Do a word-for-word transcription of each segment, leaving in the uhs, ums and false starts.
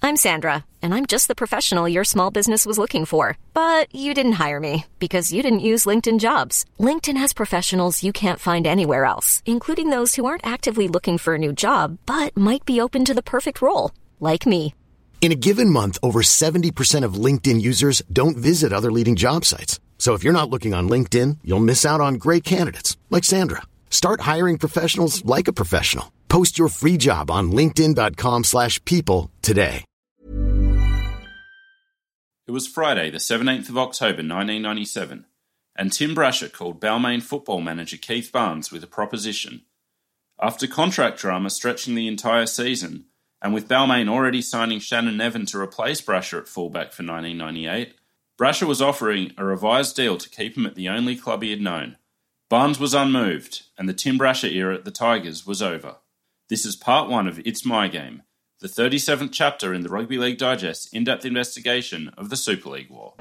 I'm Sandra, and I'm just the professional your small business was looking for. But you didn't hire me because you didn't use LinkedIn Jobs. LinkedIn has professionals you can't find anywhere else, including those who aren't actively looking for a new job, but might be open to the perfect role, like me. In a given month, over seventy percent of LinkedIn users don't visit other leading job sites. So if you're not looking on LinkedIn, you'll miss out on great candidates like Sandra. Start hiring professionals like a professional. Post your free job on linkedin.com slash people today. It was Friday, the seventeenth of October, nineteen ninety-seven, and Tim Brasher called Balmain football manager Keith Barnes with a proposition. After contract drama stretching the entire season, and with Balmain already signing Shannon Nevin to replace Brasher at fullback for nineteen ninety-eight, Brasher was offering a revised deal to keep him at the only club he had known. Barnes was unmoved, and the Tim Brasher era at the Tigers was over. This is part one of It's My Game, the thirty-seventh chapter in the Rugby League Digest in-depth investigation of the Super League War.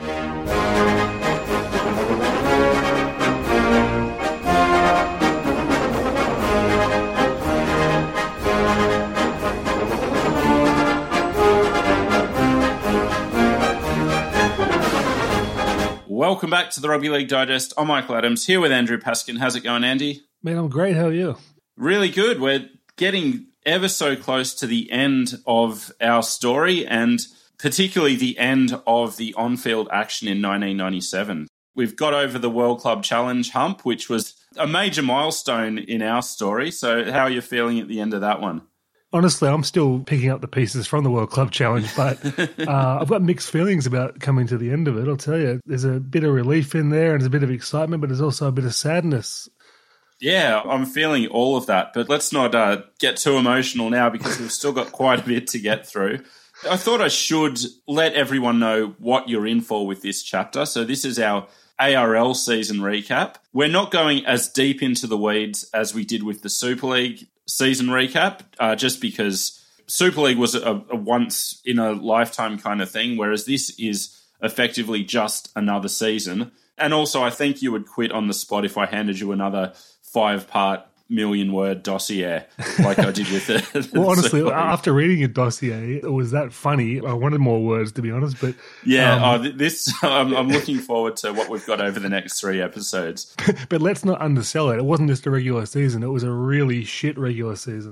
Welcome back to the Rugby League Digest. I'm Michael Adams, here with Andrew Paskin. How's it going, Andy? Man, I'm great. How are you? Really good. We're getting ever so close to the end of our story, and particularly the end of the on-field action in nineteen ninety-seven. We've got over the World Club Challenge hump, which was a major milestone in our story. So how are you feeling at the end of that one? Honestly, I'm still picking up the pieces from the World Club Challenge, but uh, I've got mixed feelings about coming to the end of it. I'll tell you, there's a bit of relief in there and there's a bit of excitement, but there's also a bit of sadness. Yeah, I'm feeling all of that, but let's not uh, get too emotional now because we've still got quite a bit to get through. I thought I should let everyone know what you're in for with this chapter. So this is our A R L season recap. We're not going as deep into the weeds as we did with the Super League season recap, uh, just because Super League was a, a once-in-a-lifetime kind of thing, whereas this is effectively just another season. And also, I think you would quit on the spot if I handed you another five-part million-word dossier like I did with the, the Well, honestly, Super League. after reading your dossier, it was that funny. I wanted more words, to be honest. But Yeah, um, oh, this I'm, I'm looking forward to what we've got over the next three episodes. But let's not undersell it. It wasn't just a regular season. It was a really shit regular season.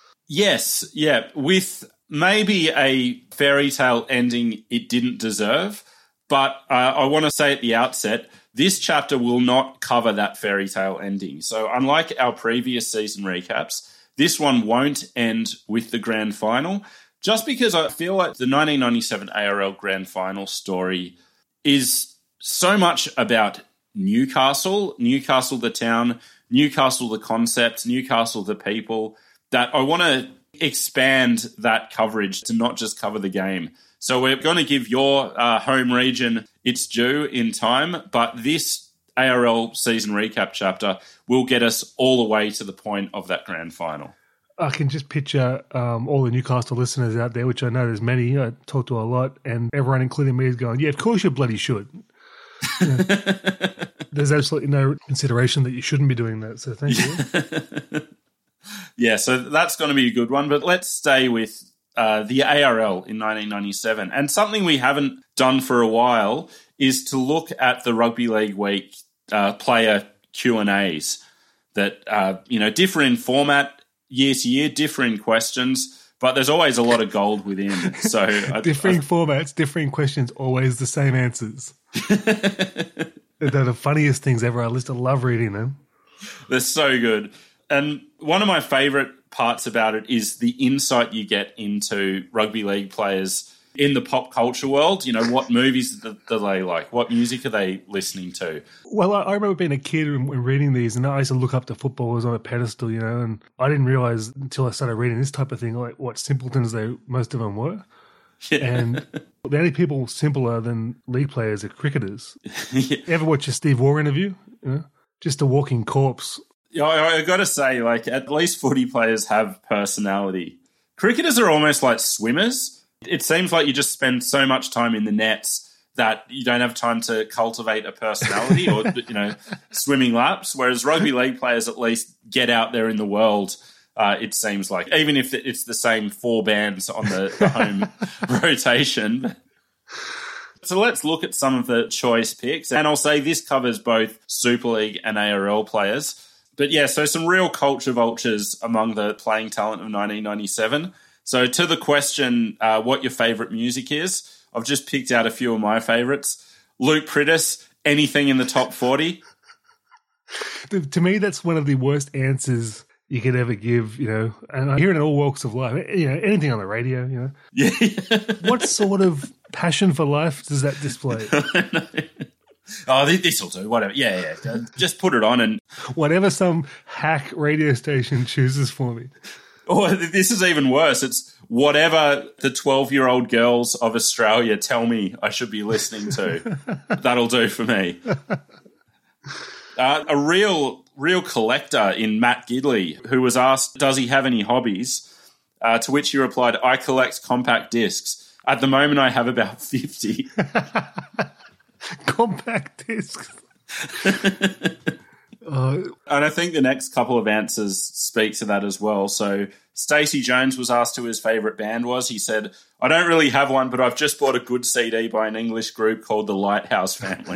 Yes, yeah, with maybe a fairy tale ending it didn't deserve. But uh, I want to say at the outset, this chapter will not cover that fairy tale ending. So unlike our previous season recaps, this one won't end with the grand final, just because I feel like the nineteen ninety-seven A R L grand final story is so much about Newcastle, Newcastle the town, Newcastle the concept, Newcastle the people, that I want to expand that coverage to not just cover the game. So we're going to give your uh, home region its due in time, but this A R L season recap chapter will get us all the way to the point of that grand final. I can just picture um, all the Newcastle listeners out there, which I know there's many, I talk to a lot, and everyone, including me, is going, yeah, of course you bloody should. You know, there's absolutely no consideration that you shouldn't be doing that, so thank you. Yeah, so that's going to be a good one, but let's stay with uh, the A R L in nineteen ninety-seven. And something we haven't done for a while is to look at the Rugby League Week uh, player Q and A's that uh, you know differ in format year to year, differ in questions, but there's always a lot of gold within. So differing I, I, formats, differing questions, always the same answers. They're the funniest things ever. I just love reading them. They're so good. And one of my favourite parts about it is the insight you get into rugby league players in the pop culture world. You know, what movies do they like? What music are they listening to? Well, I remember being a kid and reading these, and I used to look up to footballers on a pedestal, you know, and I didn't realise until I started reading this type of thing, like what simpletons they most of them were. Yeah. And the only people simpler than league players are cricketers. Yeah. You ever watch a Steve Waugh interview? You know? Just a walking corpse. Yeah, I, I got to say, like, at least footy players have personality. Cricketers are almost like swimmers. It seems like you just spend so much time in the nets that you don't have time to cultivate a personality or, you know, swimming laps, whereas rugby league players at least get out there in the world uh, it seems like, even if it's the same four bands on the, the home rotation. So let's look at some of the choice picks. And I'll say this covers both Super League and A R L players. But yeah, so some real culture vultures among the playing talent of nineteen ninety-seven. So to the question, uh, what your favourite music is, I've just picked out a few of my favourites. Luke Prittis, anything in the top forty. To me, that's one of the worst answers you could ever give, you know, and I hear it in all walks of life, you know, anything on the radio, you know. Yeah. What sort of passion for life does that display? Oh, this will do, whatever. Yeah, yeah. Just put it on and... Whatever some hack radio station chooses for me. Oh, this is even worse. It's whatever the twelve-year-old girls of Australia tell me I should be listening to. That'll do for me. Uh, a real real collector in Matt Gidley, who was asked, does he have any hobbies? Uh, to which he replied, I collect compact discs. At the moment, I have about fifty. Compact discs. uh, and I think the next couple of answers speak to that as well. So Stacey Jones was asked who his favourite band was. He said, I don't really have one, but I've just bought a good C D by an English group called the Lighthouse Family.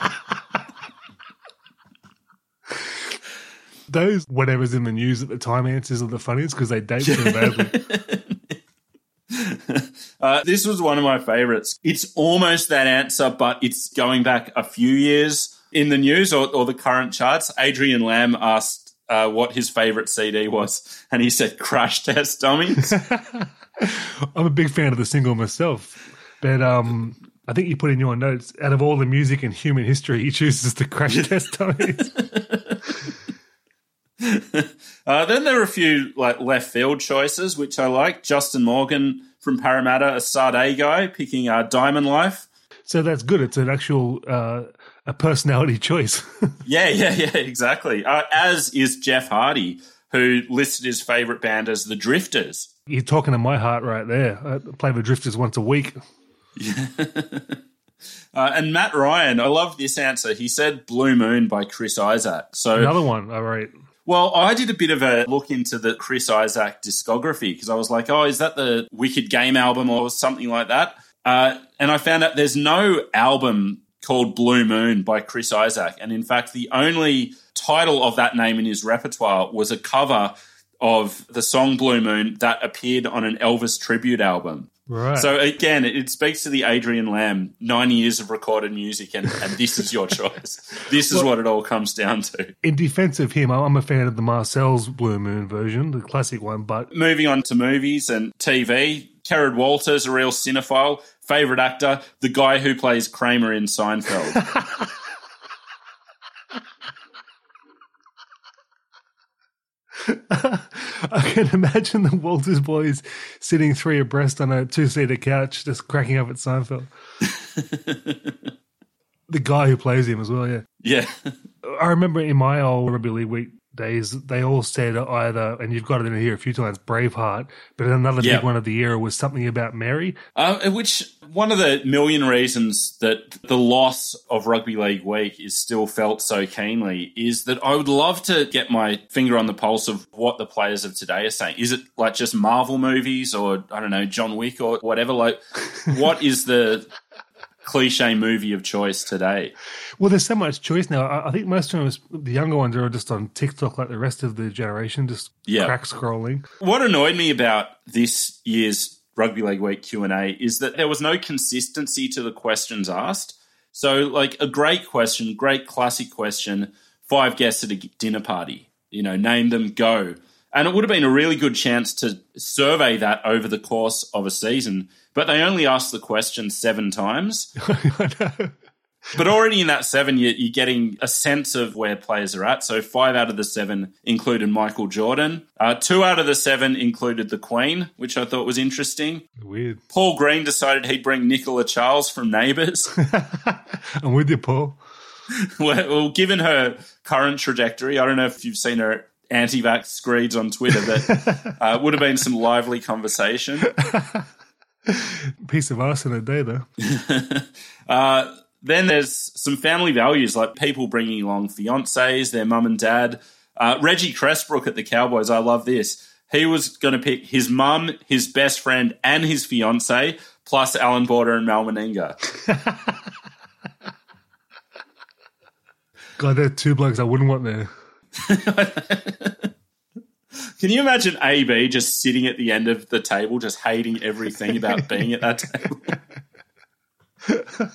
Those whatever's in the news at the time answers are the funniest because they date so badly. uh, this was one of my favourites. It's almost that answer, but it's going back a few years in the news or, or the current charts. Adrian Lamb asked uh, what his favourite C D was, and he said Crash Test Dummies. I'm a big fan of the single myself, but um, I think you put in your notes, out of all the music in human history, he chooses the Crash Test Dummies. uh, then there are a few like left field choices, which I like. Justin Morgan from Parramatta, a Sade guy, picking uh, Diamond Life. So that's good. It's an actual uh, a personality choice. yeah, yeah, yeah, exactly. Uh, as is Jeff Hardy, who listed his favourite band as the Drifters. You're talking to my heart right there. I play the Drifters once a week. Yeah. Uh, and Matt Ryan, I love this answer. He said Blue Moon by Chris Isaak. So another one, all right. Well, I did a bit of a look into the Chris Isaak discography because I was like, oh, is that the Wicked Game album or something like that? Uh, and I found out there's no album called Blue Moon by Chris Isaak. And in fact, the only title of that name in his repertoire was a cover of the song Blue Moon that appeared on an Elvis tribute album. Right. So again, it speaks to the Adrian Lamb, nine years of recorded music, and, and this is your choice. This is well, what it all comes down to. In defense of him, I'm a fan of the Marcel's Blue Moon version, the classic one. But moving on to movies and T V, Kerrod Walters, a real cinephile, favourite actor, the guy who plays Kramer in Seinfeld. I can imagine the Walters boys sitting three abreast on a two-seater couch just cracking up at Seinfeld. The guy who plays him as well, yeah. Yeah. I remember in my old Rugby League Week days, they all said either, and you've got it in here a few times, Braveheart, but another yeah. big one of the era was something about Mary. Uh, which, one of the million reasons that the loss of Rugby League Week is still felt so keenly is that I would love to get my finger on the pulse of what the players of today are saying. Is it like just Marvel movies or, I don't know, John Wick or whatever? Like, what is the cliche movie of choice today? Well, there's so much choice now. I, I think most of them, the younger ones are just on TikTok like the rest of the generation, just yeah. crack scrolling. What annoyed me about this year's Rugby League Week Q and A is that there was no consistency to the questions asked. So, like, a great question, great classic question, five guests at a dinner party, you know, name them, go. And it would have been a really good chance to survey that over the course of a season, but they only asked the question seven times. I know. But already in that seven, you're getting a sense of where players are at. So five out of the seven included Michael Jordan. Uh, two out of the seven included the Queen, which I thought was interesting. Weird. Paul Green decided he'd bring Nicola Charles from Neighbours. I'm with you, Paul. Well, given her current trajectory, I don't know if you've seen her anti-vax screeds on Twitter, but uh, would have been some lively conversation. Piece of arse in a day, though. uh, then there's some family values, like people bringing along fiancés, their mum and dad. Uh, Reggie Crestbrook at the Cowboys, I love this. He was going to pick his mum, his best friend, and his fiancée, plus Alan Border and Mal Meninga. God, there are two blokes I wouldn't want there. Can you imagine A B just sitting at the end of the table, just hating everything about being at that table?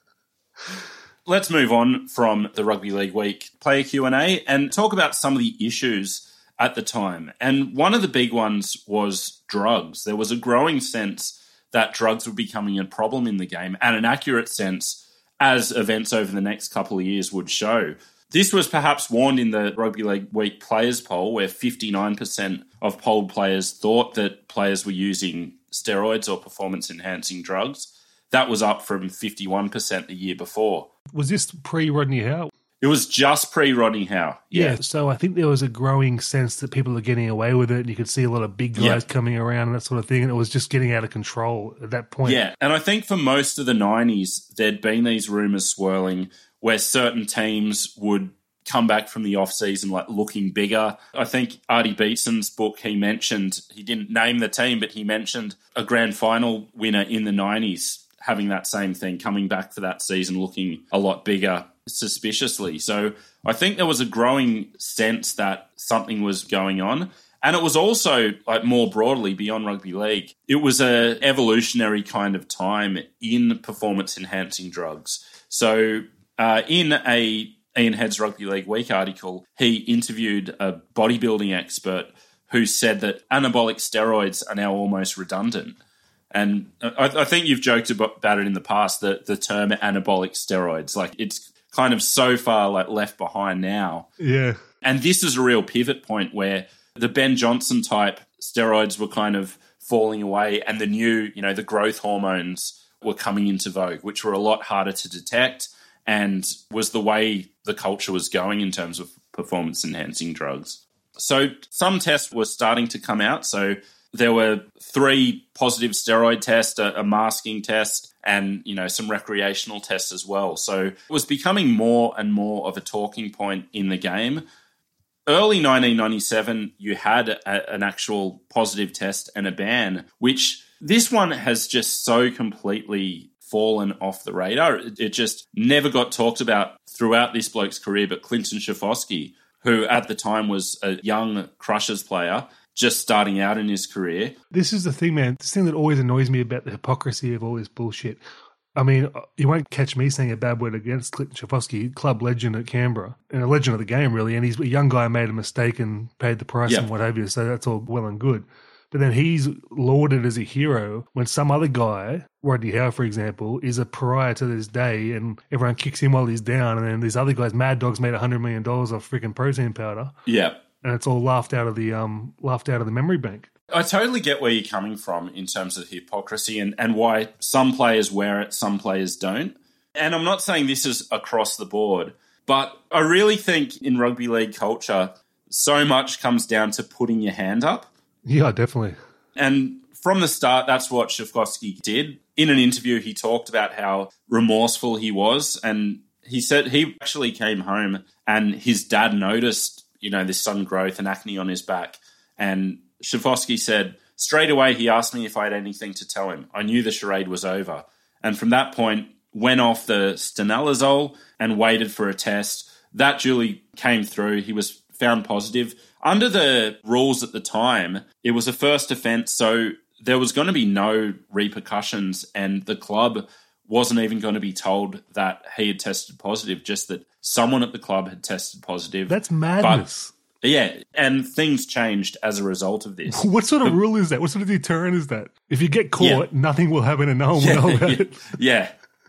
Let's move on from the Rugby League Week player Q and A and talk about some of the issues at the time. And one of the big ones was drugs. There was a growing sense that drugs were becoming a problem in the game, and an accurate sense, as events over the next couple of years would show. This was perhaps warned in the Rugby League Week players poll, where fifty-nine percent of polled players thought that players were using steroids or performance-enhancing drugs. That was up from fifty-one percent the year before. Was this pre-Rodney Howe? It was just pre-Rodney Howe. Yeah. yeah, so I think there was a growing sense that people are getting away with it, and you could see a lot of big guys yeah. coming around and that sort of thing, and it was just getting out of control at that point. Yeah, and I think for most of the nineties, there'd been these rumours swirling where certain teams would come back from the off-season like looking bigger. I think Artie Beetson's book, he mentioned, he didn't name the team, but he mentioned a grand final winner in the nineties having that same thing, coming back for that season looking a lot bigger suspiciously. So I think there was a growing sense that something was going on. And it was also, like more broadly, beyond rugby league, it was a evolutionary kind of time in performance-enhancing drugs. So uh, in a Ian Head's Rugby League Week article, he interviewed a bodybuilding expert who said that anabolic steroids are now almost redundant. And I, I think you've joked about it in the past, the, the term anabolic steroids. Like, it's kind of so far like left behind now. Yeah. And this is a real pivot point where the Ben Johnson type steroids were kind of falling away, and the new, you know, the growth hormones were coming into vogue, which were a lot harder to detect and was the way the culture was going in terms of performance-enhancing drugs. So some tests were starting to come out. So there were three positive steroid tests, a, a masking test, and, you know, some recreational tests as well. So it was becoming more and more of a talking point in the game. Early nineteen ninety-seven, you had a, an actual positive test and a ban, which this one has just so completely fallen off the radar. It, it just never got talked about throughout this bloke's career. But Clinton Schifosky, who at the time was a young Crushers player, just starting out in his career. This is the thing, man. This thing that always annoys me about the hypocrisy of all this bullshit. I mean, you won't catch me saying a bad word against Clinton Schifosky, club legend at Canberra, and a legend of the game, really. And he's a young guy, made a mistake and paid the price yep. and what have you, so that's all well and good. But then he's lauded as a hero when some other guy, Rodney Howe, for example, is a pariah to this day, and everyone kicks him while he's down, and then these other guys, Mad Dog's made one hundred million dollars off freaking protein powder. Yeah. And it's all laughed out of the um, laughed out of the memory bank. I totally get where you're coming from in terms of hypocrisy and, and why some players wear it, some players don't. And I'm not saying this is across the board, but I really think in rugby league culture, so much comes down to putting your hand up. Yeah, definitely. And from the start, that's what Schifosky did. In an interview, he talked about how remorseful he was. And he said he actually came home and his dad noticed, you know, this sudden growth and acne on his back. And Schifosky said, straight away, he asked me if I had anything to tell him. I knew the charade was over. And from that point, went off the stanelazole and waited for a test. That duly came through. He was found positive. Under the rules at the time, it was a first offence, so there was going to be no repercussions, and the club wasn't even going to be told that he had tested positive, just that someone at the club had tested positive. That's madness. But, yeah, and things changed as a result of this. What sort of the, rule is that? What sort of deterrent is that? If you get caught, yeah. nothing will happen and no one yeah, will know about yeah, it. Yeah.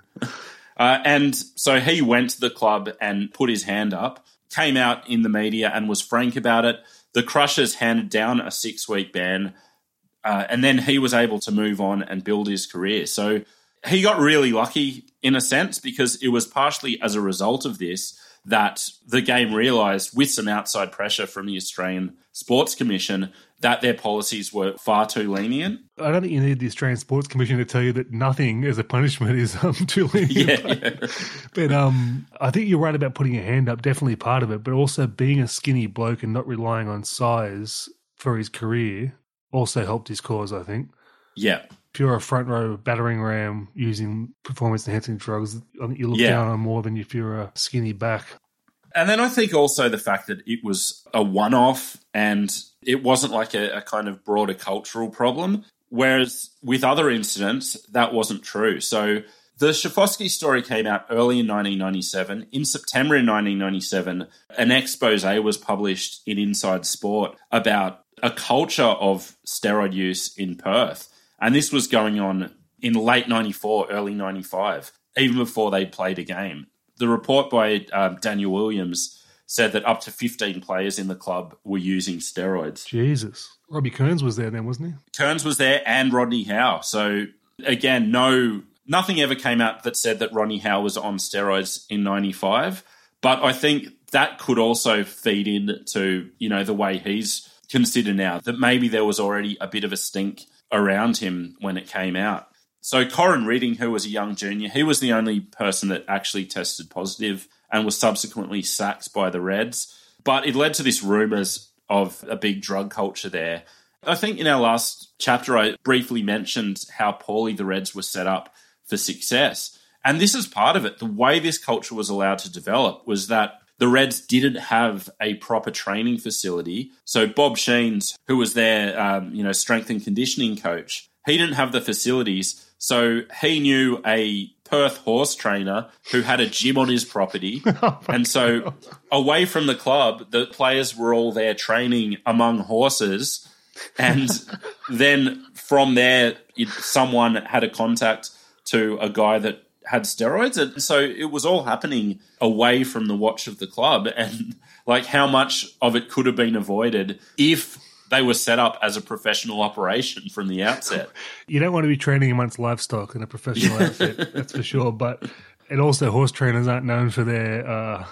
Uh, and so he went to the club and put his hand up, came out in the media and was frank about it. The Crushers handed down a six-week ban, uh, and then he was able to move on and build his career. So he got really lucky in a sense, because it was partially as a result of this that the game realised, with some outside pressure from the Australian Sports Commission, that their policies were far too lenient. I don't think you need the Australian Sports Commission to tell you that nothing as a punishment is um, too lenient. Yeah, but yeah. but um, I think you're right about putting your hand up, definitely part of it, but also being a skinny bloke and not relying on size for his career also helped his cause, I think. Yeah. If you're a front row battering ram using performance-enhancing drugs, I think you look Yeah. down on more than if you're a skinny back. And then I think also the fact that it was a one-off and it wasn't like a, a kind of broader cultural problem, whereas with other incidents, that wasn't true. So the Schifosky story came out early in nineteen ninety-seven. In September in nineteen ninety-seven, an expose was published in Inside Sport about a culture of steroid use in Perth. And this was going on in late ninety-four, early ninety-five, even before they played a game. The report by um, Daniel Williams said that up to fifteen players in the club were using steroids. Jesus. Robbie Kearns was there then, wasn't he? Kearns was there and Rodney Howe. So, again, no, nothing ever came out that said that Rodney Howe was on steroids in ninety-five. But I think that could also feed into, you know, the way he's considered now, that maybe there was already a bit of a stink around him when it came out. So Corin Reading, who was a young junior, he was the only person that actually tested positive and was subsequently sacked by the Reds. But it led to this rumours of a big drug culture there. I think in our last chapter, I briefly mentioned how poorly the Reds were set up for success. And this is part of it. The way this culture was allowed to develop was that the Reds didn't have a proper training facility. So Bob Sheens, who was their um, you know, strength and conditioning coach, he didn't have the facilities. So he knew a Perth horse trainer who had a gym on his property. Oh and so God. Away from the club, the players were all there training among horses. And then from there, it, someone had a contact to a guy that had steroids. And so it was all happening away from the watch of the club. And like how much of it could have been avoided if they were set up as a professional operation from the outset. You don't want to be training amongst livestock in a professional outfit, that's for sure. But and also horse trainers aren't known for their uh,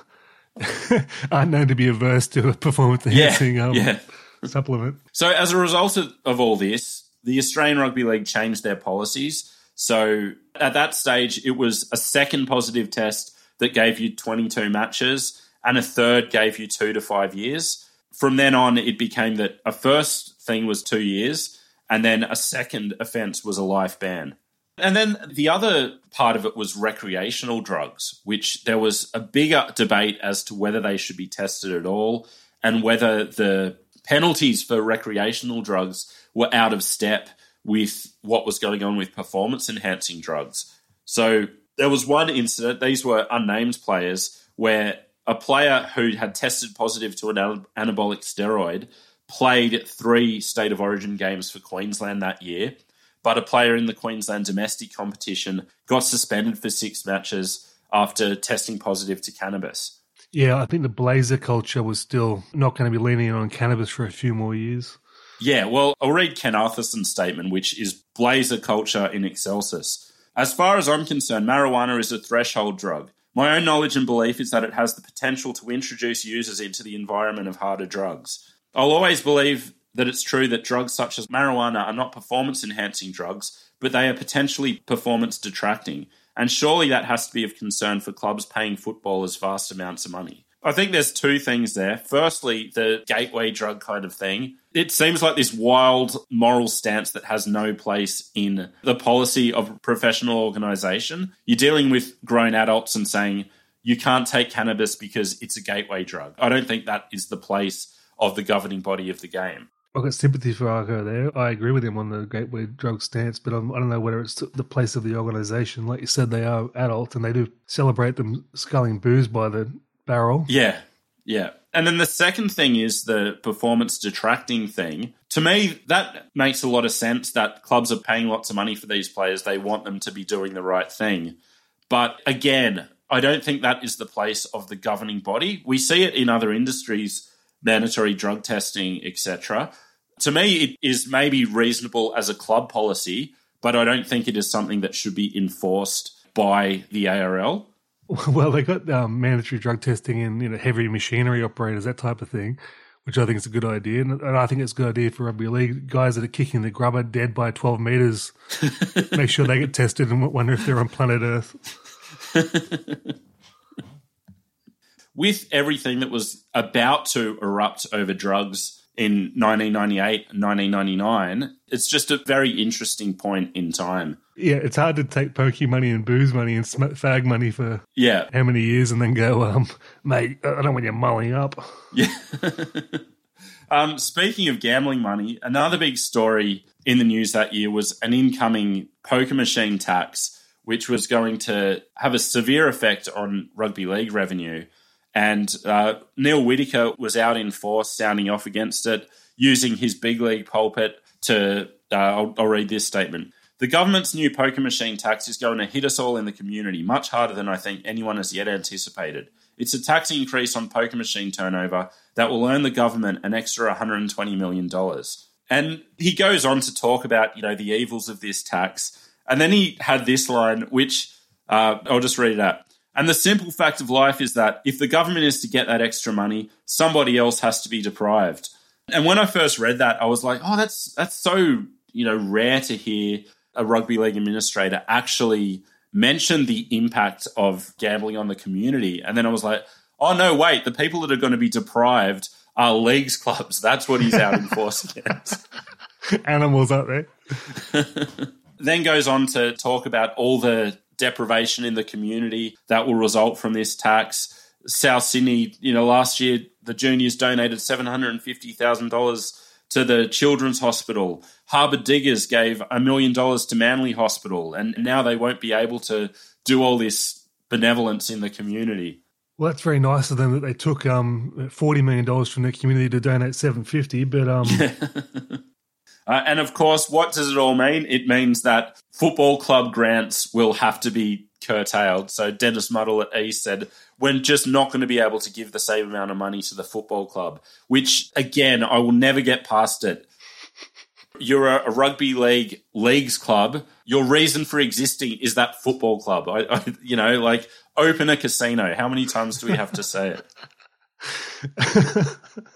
aren't known to be averse to a performance enhancing yeah, um, yeah. supplement. So as a result of, of all this, the Australian Rugby League changed their policies. So at that stage, it was a second positive test that gave you twenty-two matches and a third gave you two to five years. From then on, it became that a first thing was two years and then a second offence was a life ban. And then the other part of it was recreational drugs, which there was a bigger debate as to whether they should be tested at all and whether the penalties for recreational drugs were out of step with what was going on with performance-enhancing drugs. So there was one incident, these were unnamed players, where a player who had tested positive to an anabolic steroid played three State of Origin games for Queensland that year, but a player in the Queensland domestic competition got suspended for six matches after testing positive to cannabis. Yeah, I think the Blazer culture was still not going to be leaning on cannabis for a few more years. Yeah, well, I'll read Ken Arthur's statement, which is Blazer culture in excelsis. As far as I'm concerned, marijuana is a threshold drug. My own knowledge and belief is that it has the potential to introduce users into the environment of harder drugs. I'll always believe that it's true that drugs such as marijuana are not performance-enhancing drugs, but they are potentially performance-detracting. And surely that has to be of concern for clubs paying footballers vast amounts of money. I think there's two things there. Firstly, the gateway drug kind of thing. It seems like this wild moral stance that has no place in the policy of a professional organisation. You're dealing with grown adults and saying you can't take cannabis because it's a gateway drug. I don't think that is the place of the governing body of the game. I've got sympathy for Argo there. I agree with him on the gateway drug stance, but I'm, I don't know whether it's the place of the organisation. Like you said, they are adult and they do celebrate them sculling booze by the barrel. Yeah, yeah. And then the second thing is the performance detracting thing. To me, that makes a lot of sense that clubs are paying lots of money for these players. They want them to be doing the right thing. But again, I don't think that is the place of the governing body. We see it in other industries, mandatory drug testing, et cetera. To me, it is maybe reasonable as a club policy, but I don't think it is something that should be enforced by the A R L. Well, they got um, mandatory drug testing in you know heavy machinery operators, that type of thing, which I think is a good idea. And, and I think it's a good idea for rugby league. Guys that are kicking the grubber dead by twelve metres, make sure they get tested and wonder if they're on planet Earth. With everything that was about to erupt over drugs in nineteen ninety-eight and nineteen ninety-nine, it's just a very interesting point in time. Yeah, it's hard to take pokey money and booze money and sm- fag money for yeah. how many years and then go, um, mate, I don't want you mulling up. Yeah. um, speaking of gambling money, another big story in the news that year was an incoming poker machine tax, which was going to have a severe effect on rugby league revenue. And uh, Neil Whittaker was out in force sounding off against it, using his big league pulpit to, uh, I'll, I'll read this statement. The government's new poker machine tax is going to hit us all in the community, much harder than I think anyone has yet anticipated. It's a tax increase on poker machine turnover that will earn the government an extra one hundred twenty million dollars. And he goes on to talk about, you know, the evils of this tax. And then he had this line, which uh, I'll just read it out. And the simple fact of life is that if the government is to get that extra money, somebody else has to be deprived. And when I first read that, I was like, oh, that's that's so, you know, rare to hear a rugby league administrator actually mention the impact of gambling on the community. And then I was like, oh, no, wait, the people that are going to be deprived are leagues clubs. That's what he's out in force against. Animals out there. Then goes on to talk about all the deprivation in the community that will result from this tax. South Sydney, you know, last year the juniors donated seven hundred fifty thousand dollars to the Children's Hospital. Harbour Diggers gave a million dollars to Manly Hospital, and now they won't be able to do all this benevolence in the community. Well, that's very nice of them that they took um, forty million dollars from their community to donate seven hundred fifty dollars, but... Um... Uh, and, of course, what does it all mean? It means that football club grants will have to be curtailed. So Dennis Muddle at East said, we're just not going to be able to give the same amount of money to the football club, which, again, I will never get past it. You're a, a rugby league leagues club. Your reason for existing is that football club. I, I, you know, like, open a casino. How many times do we have to say it?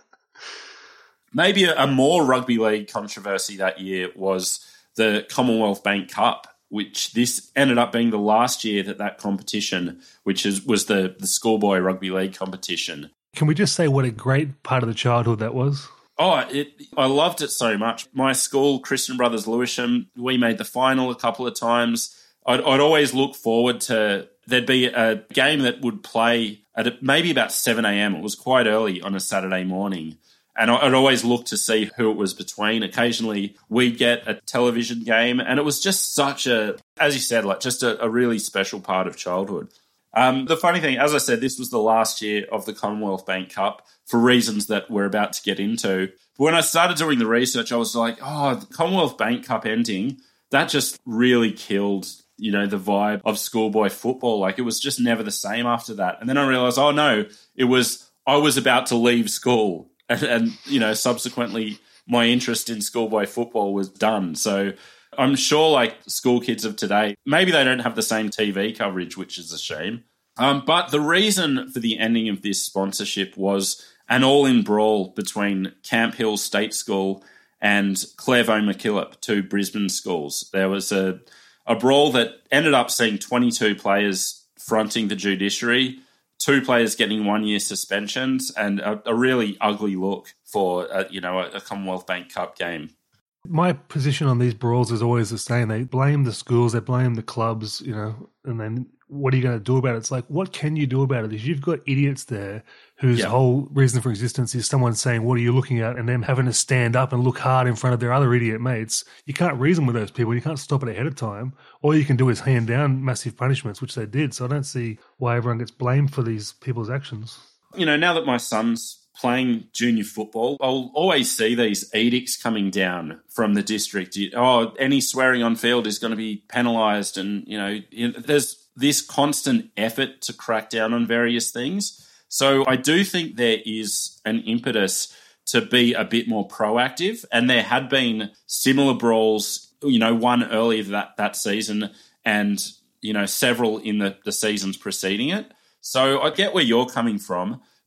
Maybe a, a more rugby league controversy that year was the Commonwealth Bank Cup, which this ended up being the last year that that competition, which is was the, the schoolboy rugby league competition. Can we just say what a great part of the childhood that was? Oh, it, I loved it so much. My school, Christian Brothers Lewisham, we made the final a couple of times. I'd, I'd always look forward to, there'd be a game that would play at maybe about seven a.m. It was quite early on a Saturday morning. And I'd always look to see who it was between. Occasionally, we'd get a television game, and it was just such a, as you said, like just a, a really special part of childhood. Um, the funny thing, as I said, this was the last year of the Commonwealth Bank Cup for reasons that we're about to get into. But when I started doing the research, I was like, oh, the Commonwealth Bank Cup ending, that just really killed, you know, the vibe of schoolboy football. Like, it was just never the same after that. And then I realized, oh, no, it was, I was about to leave school. And, and, you know, subsequently, my interest in schoolboy football was done. So I'm sure, like, school kids of today, maybe they don't have the same T V coverage, which is a shame. Um, but the reason for the ending of this sponsorship was an all-in brawl between Camp Hill State School and Clairvaux MacKillop, two Brisbane schools. There was a, a brawl that ended up seeing twenty-two players fronting the judiciary, two players getting one-year suspensions, and a, a really ugly look for, a, you know, a, a Commonwealth Bank Cup game. My position on these brawls is always the same. They blame the schools, they blame the clubs, you know, and then what are you going to do about it? It's like, what can you do about it? If you've got idiots there whose yeah. whole reason for existence is someone saying, what are you looking at? And them having to stand up and look hard in front of their other idiot mates, you can't reason with those people. You can't stop it ahead of time. All you can do is hand down massive punishments, which they did. So I don't see why everyone gets blamed for these people's actions. You know, now that my son's playing junior football, I'll always see these edicts coming down from the district. Oh, any swearing on field is going to be penalised. And, you know, there's this constant effort to crack down on various things. So I do think there is an impetus to be a bit more proactive. And there had been similar brawls, you know, one earlier that, that season and, you know, several in the, the seasons preceding it. So I get where you're coming from.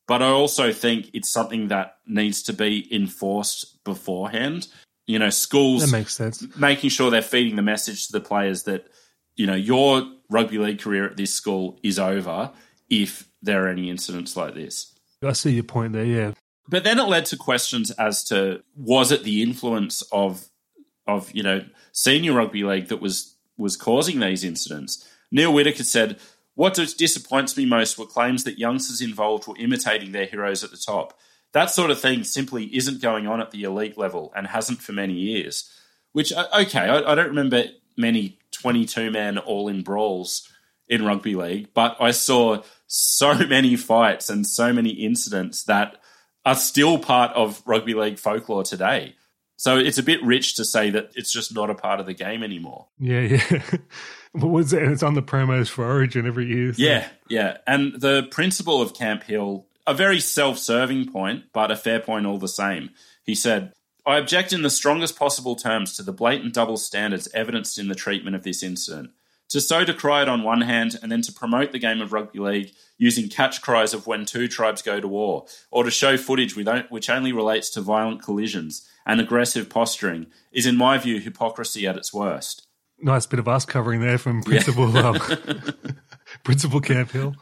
But I also think it's something that needs to be enforced beforehand. You know, schools that makes sense. Making sure they're feeding the message to the players that, you know, your rugby league career at this school is over if there are any incidents like this. I see your point there, yeah. But then it led to questions as to, was it the influence of, of you know, senior rugby league that was, was causing these incidents? Neil Whittaker said, what disappoints me most were claims that youngsters involved were imitating their heroes at the top. That sort of thing simply isn't going on at the elite level and hasn't for many years. Which, okay, I, I don't remember many twenty-two man all-in brawls in rugby league, but I saw so many fights and so many incidents that are still part of rugby league folklore today. So it's a bit rich to say that it's just not a part of the game anymore. Yeah, yeah. What was it? It's on the promos for Origin every year. So. Yeah, yeah. And the principal of Camp Hill, a very self-serving point, but a fair point all the same. He said, I object in the strongest possible terms to the blatant double standards evidenced in the treatment of this incident. To so decry it on one hand and then to promote the game of rugby league using catch cries of when two tribes go to war, or to show footage which only relates to violent collisions and aggressive posturing is, in my view, hypocrisy at its worst. Nice bit of us covering there from Principal yeah. um, Principal Camp Hill.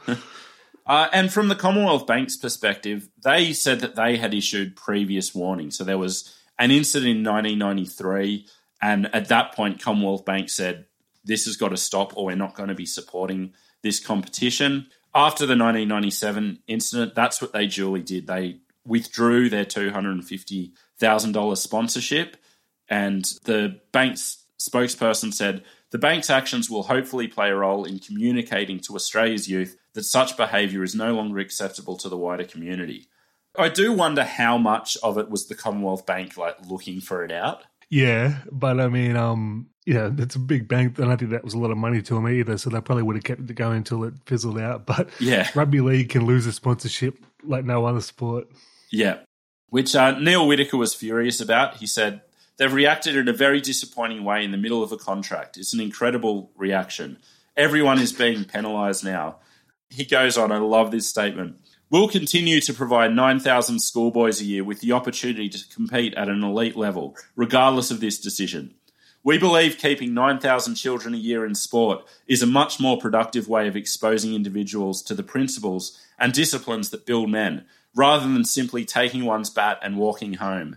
Uh, and from the Commonwealth Bank's perspective, they said that they had issued previous warning. So there was an incident in nineteen ninety-three, and at that point, Commonwealth Bank said, this has got to stop or we're not going to be supporting this competition. After the nineteen ninety-seven incident, that's what they duly did. They withdrew their two hundred fifty thousand dollars sponsorship, and the bank's spokesperson said, the bank's actions will hopefully play a role in communicating to Australia's youth that such behaviour is no longer acceptable to the wider community. I do wonder how much of it was the Commonwealth Bank like looking for it out. Yeah, but I mean, um, yeah, it's a big bank. I don't think that was a lot of money to them either, so they probably would have kept it going until it fizzled out. But yeah, rugby league can lose a sponsorship like no other sport. Yeah, which uh, Neil Whittaker was furious about. He said, they've reacted in a very disappointing way in the middle of a contract. It's an incredible reaction. Everyone is being penalised now. He goes on, I love this statement. We'll continue to provide nine thousand schoolboys a year with the opportunity to compete at an elite level, regardless of this decision. We believe keeping nine thousand children a year in sport is a much more productive way of exposing individuals to the principles and disciplines that build men, rather than simply taking one's bat and walking home.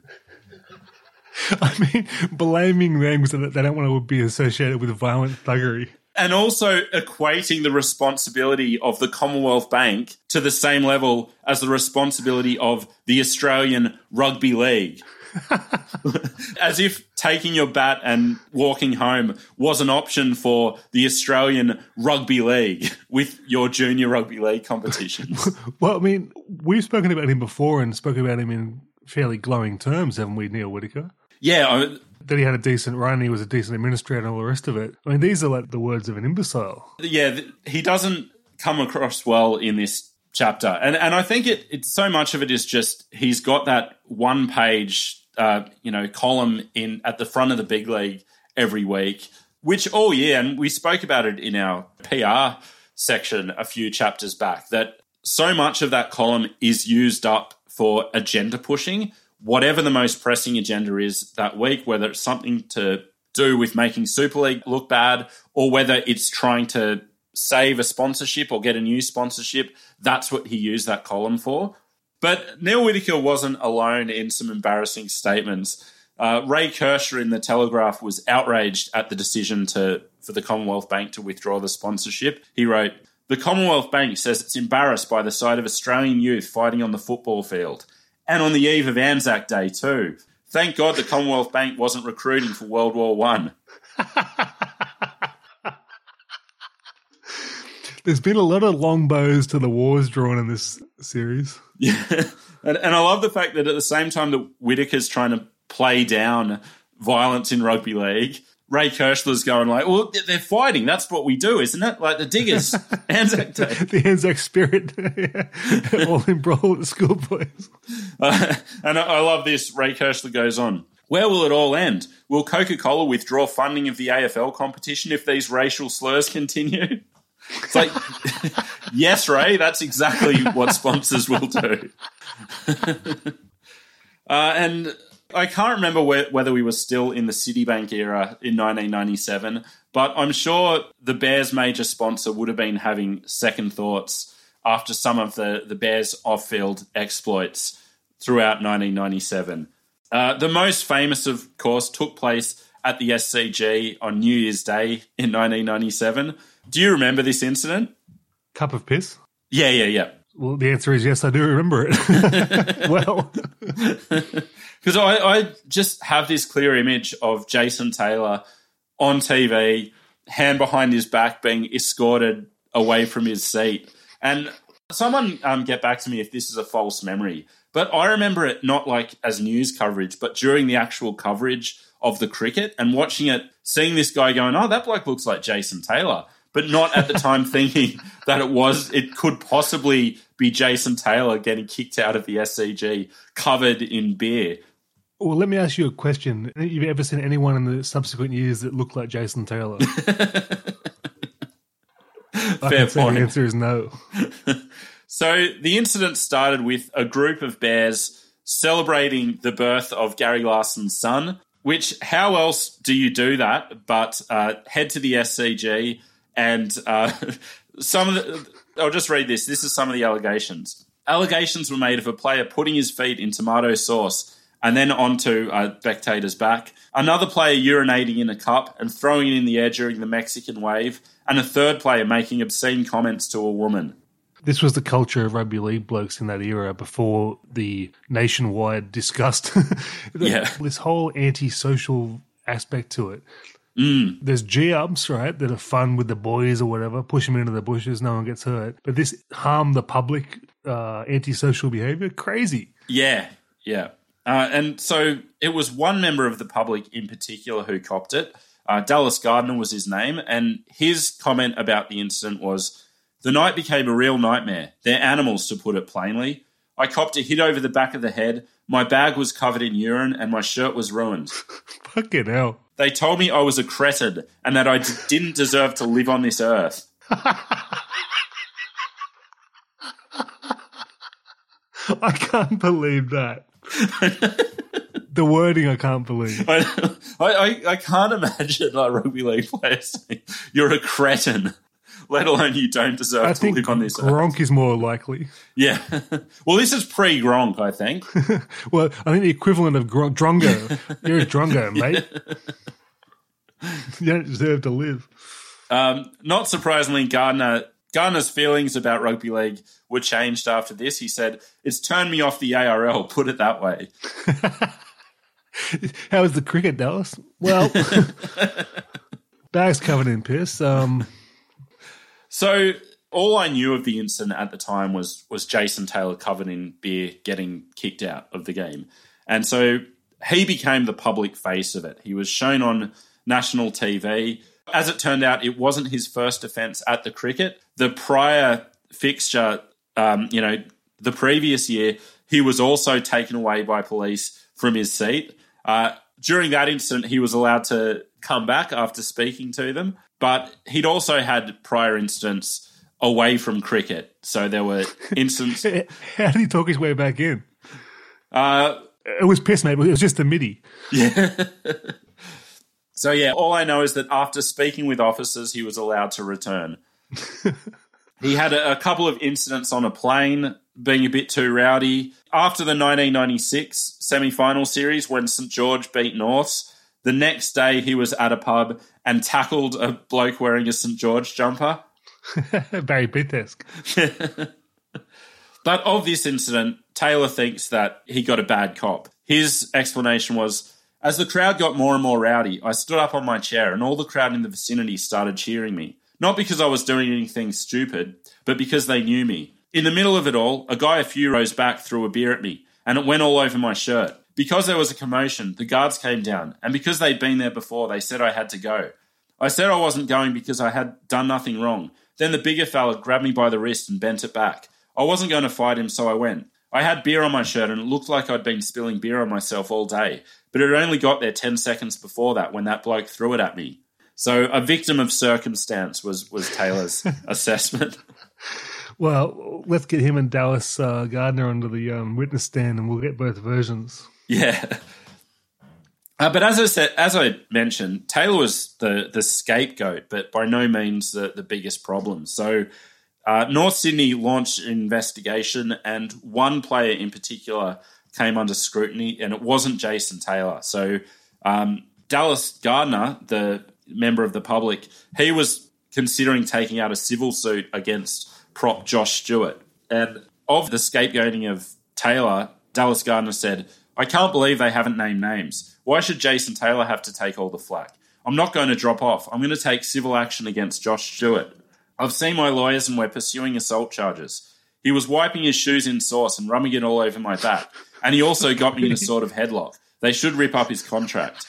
I mean, blaming them so that they don't want to be associated with violent thuggery. And also equating the responsibility of the Commonwealth Bank to the same level as the responsibility of the Australian Rugby League. As if taking your bat and walking home was an option for the Australian Rugby League with your junior rugby league competitions. Well, I mean, we've spoken about him before and spoken about him in fairly glowing terms, haven't we, Neil Whittaker? Yeah, I, that he had a decent run, he was a decent administrator and all the rest of it. I mean, these are like the words of an imbecile. Yeah, he doesn't come across well in this chapter. And and I think it it's so much of it is just he's got that one-page, uh, you know, column in at the front of the big league every week, which all year, and we spoke about it in our P R section a few chapters back, that so much of that column is used up for agenda pushing, whatever the most pressing agenda is that week, whether it's something to do with making Super League look bad or whether it's trying to save a sponsorship or get a new sponsorship, that's what he used that column for. But Neil Whittaker wasn't alone in some embarrassing statements. Uh, Ray Kershaw in The Telegraph was outraged at the decision to for the Commonwealth Bank to withdraw the sponsorship. He wrote, "The Commonwealth Bank says it's embarrassed by the sight of Australian youth fighting on the football field. And on the eve of Anzac Day too. Thank God the Commonwealth Bank wasn't recruiting for World War One." There's been a lot of long bows to the wars drawn in this series. Yeah, and, and I love the fact that at the same time that Whittaker's trying to play down violence in rugby league, Ray Kershaw's going like, well, they're fighting. That's what we do, isn't it? Like the Diggers, Anzac Day. The Anzac spirit. Yeah. All in brawl at the schoolboys. Uh, and I, I love this. Ray Kershaw goes on. Where will it all end? Will Coca-Cola withdraw funding of the A F L competition if these racial slurs continue? It's like, yes, Ray, that's exactly what sponsors will do. uh, and I can't remember where, whether we were still in the Citibank era in nineteen ninety-seven, but I'm sure the Bears' major sponsor would have been having second thoughts after some of the, the Bears' off-field exploits throughout nineteen ninety-seven. Uh, the most famous, of course, took place at the S C G on New Year's Day in nineteen ninety-seven. Do you remember this incident? Cup of piss? Yeah, yeah, yeah. Well, the answer is yes, I do remember it. Well, because I, I just have this clear image of Jason Taylor on T V, hand behind his back, being escorted away from his seat. And someone um, get back to me if this is a false memory. But I remember it not like as news coverage, but during the actual coverage of the cricket and watching it, seeing this guy going, oh, that bloke looks like Jason Taylor, but not at the time thinking that it was, it could possibly be Jason Taylor getting kicked out of the S C G covered in beer. Well, let me ask you a question. Have you ever seen anyone in the subsequent years that looked like Jason Taylor? Fair point. The answer is no. So the incident started with a group of Bears celebrating the birth of Gary Larson's son, which how else do you do that but uh, head to the S C G and uh, some of the... I'll just read this. This is some of the allegations. Allegations were made of a player putting his feet in tomato sauce and then onto a spectator's back, another player urinating in a cup and throwing it in the air during the Mexican wave, and a third player making obscene comments to a woman. This was the culture of rugby league blokes in that era before the nationwide disgust. Yeah. This whole anti-social aspect to it. Mm. There's G-ups, right, that are fun with the boys or whatever, push them into the bushes, no one gets hurt. But this harm the public, uh, anti-social behaviour, crazy. Yeah, yeah. Uh, and so it was one member of the public in particular who copped it. Uh, Dallas Gardner was his name, and his comment about the incident was, "The night became a real nightmare. They're animals, to put it plainly. I copped a hit over the back of the head. My bag was covered in urine and my shirt was ruined. Fucking hell. They told me I was a cretin and that I d- didn't deserve to live on this earth." I can't believe that. The wording I can't believe. I, I, I can't imagine a rugby league player saying, "You're a cretin," let alone you don't deserve I to think live on this Gronk earth. is more likely. Yeah. Well, this is pre-Gronk, I think. Well, I think the equivalent of Gron- Drongo. You're a Drongo, mate. You don't deserve to live. Um, not surprisingly, Gardner Gardner's feelings about rugby league were changed after this. He said, "It's turned me off the A R L, put it that way." How was the cricket, Dallas? Well, bag's covered in piss. Um, so all I knew of the incident at the time was was Jason Taylor covered in beer getting kicked out of the game. And so he became the public face of it. He was shown on national T V. As it turned out, it wasn't his first offence at the cricket. The prior fixture, um, you know, the previous year, he was also taken away by police from his seat. Uh, during that incident, he was allowed to come back after speaking to them, but he'd also had prior incidents away from cricket. So there were incidents... How did he talk his way back in? Uh, it was piss, mate. It was just a midi. Yeah. So, yeah, all I know is that after speaking with officers, he was allowed to return. He had a, a couple of incidents on a plane, being a bit too rowdy. After the nineteen ninety-six semi-final series, when St George beat Norths, the next day he was at a pub and tackled a bloke wearing a St George jumper. Barry Pitt-esque. But of this incident, Taylor thinks that he got a bad cop. His explanation was, "As the crowd got more and more rowdy, I stood up on my chair and all the crowd in the vicinity started cheering me. Not because I was doing anything stupid, but because they knew me. In the middle of it all, a guy a few rows back threw a beer at me, and it went all over my shirt. Because there was a commotion, the guards came down, and because they'd been there before, they said I had to go. I said I wasn't going because I had done nothing wrong. Then the bigger fella grabbed me by the wrist and bent it back. I wasn't going to fight him, so I went. I had beer on my shirt, and it looked like I'd been spilling beer on myself all day, but it only got there ten seconds before that when that bloke threw it at me. So a victim of circumstance was, was Taylor's assessment. Well, let's get him and Dallas uh, Gardner onto the um, witness stand, and we'll get both versions. Yeah. Uh, but as I said, as I mentioned, Taylor was the, the scapegoat, but by no means the, the biggest problem. So uh, North Sydney launched an investigation, and one player in particular came under scrutiny, and it wasn't Jason Taylor. So um, Dallas Gardner, the member of the public, he was considering taking out a civil suit against prop Josh Stewart. And of the scapegoating of Taylor, Dallas Gardner said, "I can't believe they haven't named names. Why should Jason Taylor have to take all the flack? I'm not going to drop off. I'm going to take civil action against Josh Stewart. I've seen my lawyers and we're pursuing assault charges. He was wiping his shoes in sauce and rubbing it all over my back. And he also got me in a sort of headlock. They should rip up his contract."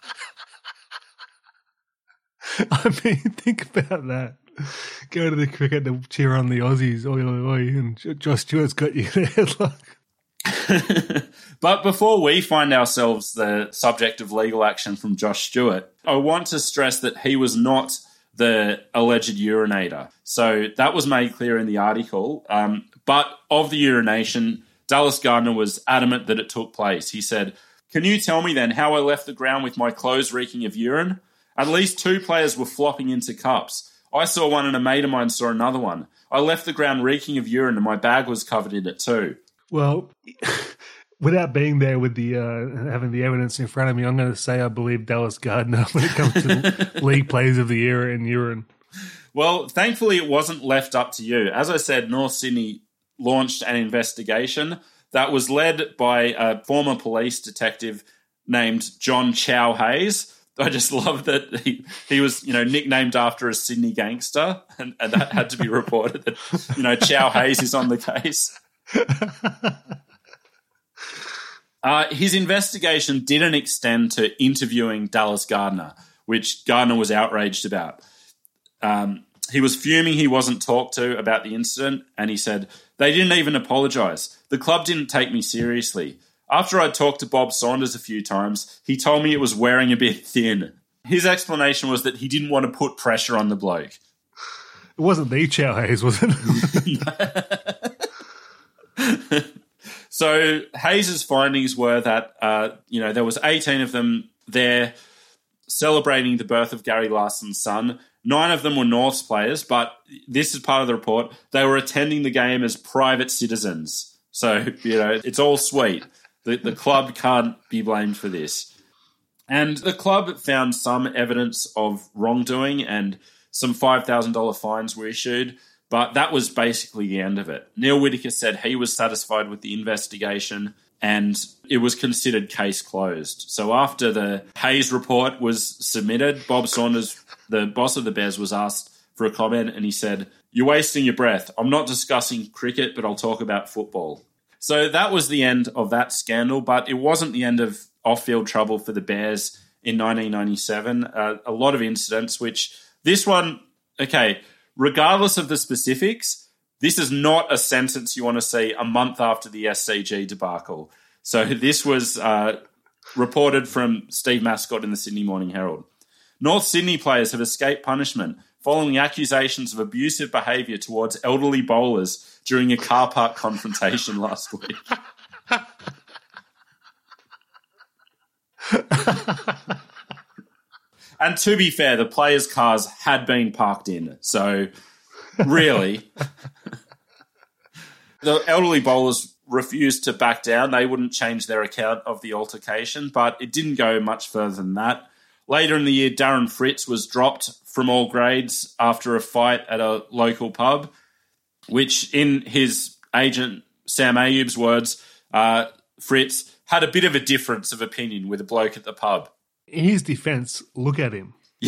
I mean, think about that. Go to the cricket to cheer on the Aussies, oi, oi, oi, and Josh Stewart's got you in a headlock. But before we find ourselves the subject of legal action from Josh Stewart, I want to stress that he was not the alleged urinator. So that was made clear in the article. Um, but of the urination, Dallas Gardner was adamant that it took place. He said, "Can you tell me then how I left the ground with my clothes reeking of urine? At least two players were flopping into cups. I saw one and a mate of mine saw another one. I left the ground reeking of urine and my bag was covered in it too." Well, without being there with the uh, having the evidence in front of me, I'm going to say I believe Dallas Gardner when it comes to league players of the year in urine. Well, thankfully it wasn't left up to you. As I said, North Sydney launched an investigation that was led by a former police detective named John Chow Hayes. I just love that he, he was, you know, nicknamed after a Sydney gangster, and, and that had to be reported that, you know, Chow Hayes is on the case. Uh, his investigation didn't extend to interviewing Dallas Gardner, which Gardner was outraged about. Um, he was fuming he wasn't talked to about the incident, and he said, "They didn't even apologise. The club didn't take me seriously. After I talked to Bob Saunders a few times, he told me it was wearing a bit thin." His explanation was that he didn't want to put pressure on the bloke. It wasn't the Chow Hayes, was it? So Hayes' findings were that, uh, you know, there was eighteen of them there celebrating the birth of Gary Larson's son. Nine of them were North's players, but this is part of the report. They were attending the game as private citizens. So, you know, it's all sweet. The, the club can't be blamed for this. And the club found some evidence of wrongdoing, and some five thousand dollars fines were issued. But that was basically the end of it. Neil Whittaker said he was satisfied with the investigation and it was considered case closed. So after the Hayes report was submitted, Bob Saunders, the boss of the Bears, was asked for a comment and he said, "You're wasting your breath. I'm not discussing cricket, but I'll talk about football." So that was the end of that scandal, but it wasn't the end of off-field trouble for the Bears in nineteen ninety-seven. Uh, a lot of incidents, which this one, okay, regardless of the specifics, this is not a sentence you want to see a month after the S C G debacle. So this was uh, reported from Steve Mascott in the Sydney Morning Herald. North Sydney players have escaped punishment following accusations of abusive behaviour towards elderly bowlers during a car park confrontation last week. And to be fair, the players' cars had been parked in. So, really, the elderly bowlers refused to back down. They wouldn't change their account of the altercation, but it didn't go much further than that. Later in the year, Darren Fritz was dropped from all grades after a fight at a local pub, which, in his agent Sam Ayoub's words, uh, Fritz had a bit of a difference of opinion with a bloke at the pub. In his defence, look at him. Yeah.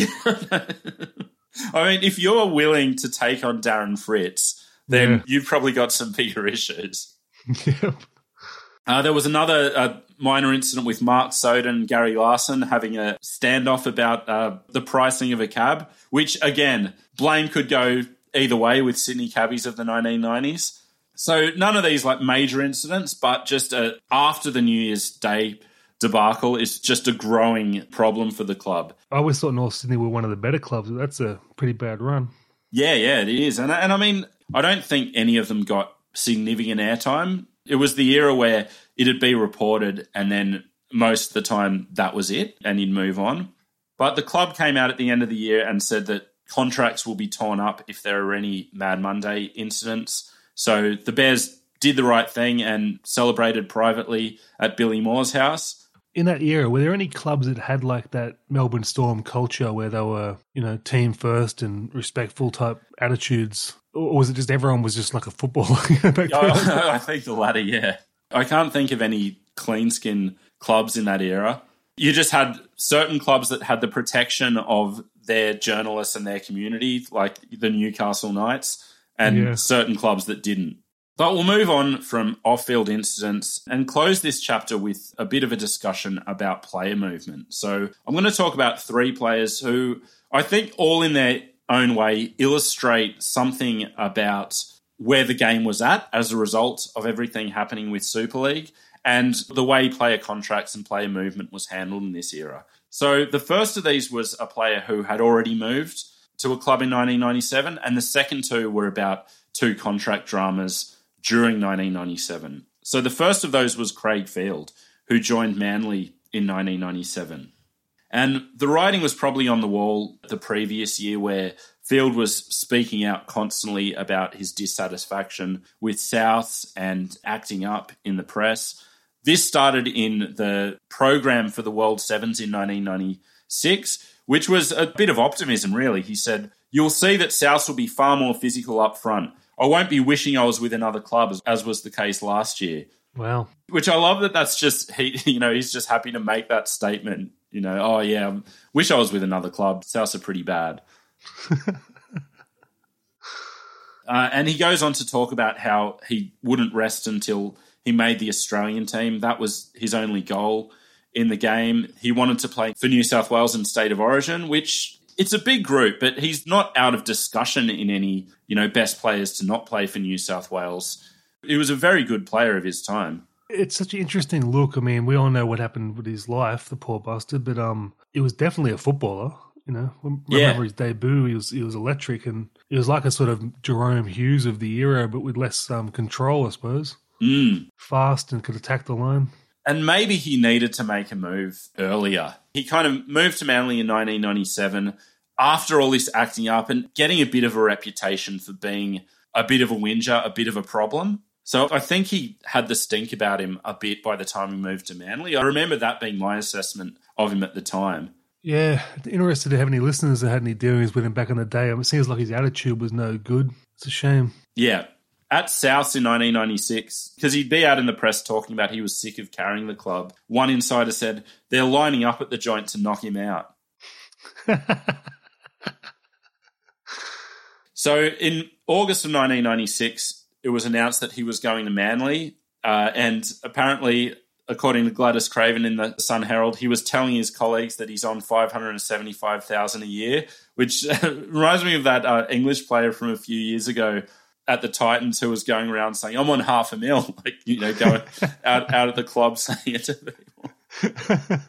I mean, if you're willing to take on Darren Fritz, then yeah. you've probably got some bigger issues. Yep. Uh, there was another uh, minor incident with Mark Soden and Gary Larson having a standoff about uh, the pricing of a cab, which, again, blame could go either way with Sydney cabbies of the nineteen nineties. So none of these like major incidents, but just uh, after the New Year's Day debacle is just a growing problem for the club. I always thought North Sydney were one of the better clubs. That's a pretty bad run. Yeah, yeah, it is. And, and I mean, I don't think any of them got significant airtime. It was the era where it'd be reported and then most of the time that was it and you'd move on. But the club came out at the end of the year and said that contracts will be torn up if there are any Mad Monday incidents. So the Bears did the right thing and celebrated privately at Billy Moore's house. In that era, were there any clubs that had like that Melbourne Storm culture where they were, you know, team first and respectful type attitudes? Or was it just everyone was just like a footballer? back I, I think the latter, yeah. I can't think of any clean skin clubs in that era. You just had certain clubs that had the protection of their journalists and their community, like the Newcastle Knights, and yeah. certain clubs that didn't. But we'll move on from off-field incidents and close this chapter with a bit of a discussion about player movement. So I'm going to talk about three players who I think all in their own way illustrate something about where the game was at as a result of everything happening with Super League and the way player contracts and player movement was handled in this era. So the first of these was a player who had already moved to a club in nineteen ninety-seven, and the second two were about two contract dramas during nineteen ninety-seven. So the first of those was Craig Field, who joined Manly in nineteen ninety-seven. And the writing was probably on the wall the previous year where Field was speaking out constantly about his dissatisfaction with Souths and acting up in the press. This started in the program for the World Sevens in nineteen ninety-six, which was a bit of optimism, really. He said, "You'll see that Souths will be far more physical up front. I won't be wishing I was with another club, as was the case last year." Wow. Which I love that that's just, he, you know, he's just happy to make that statement. You know, oh, yeah, I wish I was with another club. Souths are pretty bad. uh, and he goes on to talk about how he wouldn't rest until he made the Australian team. That was his only goal in the game. He wanted to play for New South Wales in State of Origin, which... it's a big group, but he's not out of discussion in any, you know, best players to not play for New South Wales. He was a very good player of his time. It's such an interesting look. I mean, we all know what happened with his life, the poor bastard, but um, it was definitely a footballer. You know, remember yeah. his debut? He was he was electric, and he was like a sort of Jerome Hughes of the era, but with less um, control, I suppose. Mm. Fast and could attack the line. And maybe he needed to make a move earlier. He kind of moved to Manly in nineteen ninety-seven after all this acting up and getting a bit of a reputation for being a bit of a whinger, a bit of a problem. So I think he had the stink about him a bit by the time he moved to Manly. I remember that being my assessment of him at the time. Yeah, interested to have any listeners that had any dealings with him back in the day. It seems like his attitude was no good. It's a shame. Yeah. At Souths in nineteen ninety-six, because he'd be out in the press talking about he was sick of carrying the club, one insider said, "They're lining up at the joint to knock him out." So in August of nineteen ninety-six, it was announced that he was going to Manly, uh, and apparently, according to Gladys Craven in the Sun Herald, he was telling his colleagues that he's on five hundred seventy-five thousand dollars a year, which reminds me of that uh, English player from a few years ago at the Titans who was going around saying, "I'm on half a mil," like, you know, going out, out of the club saying it to people.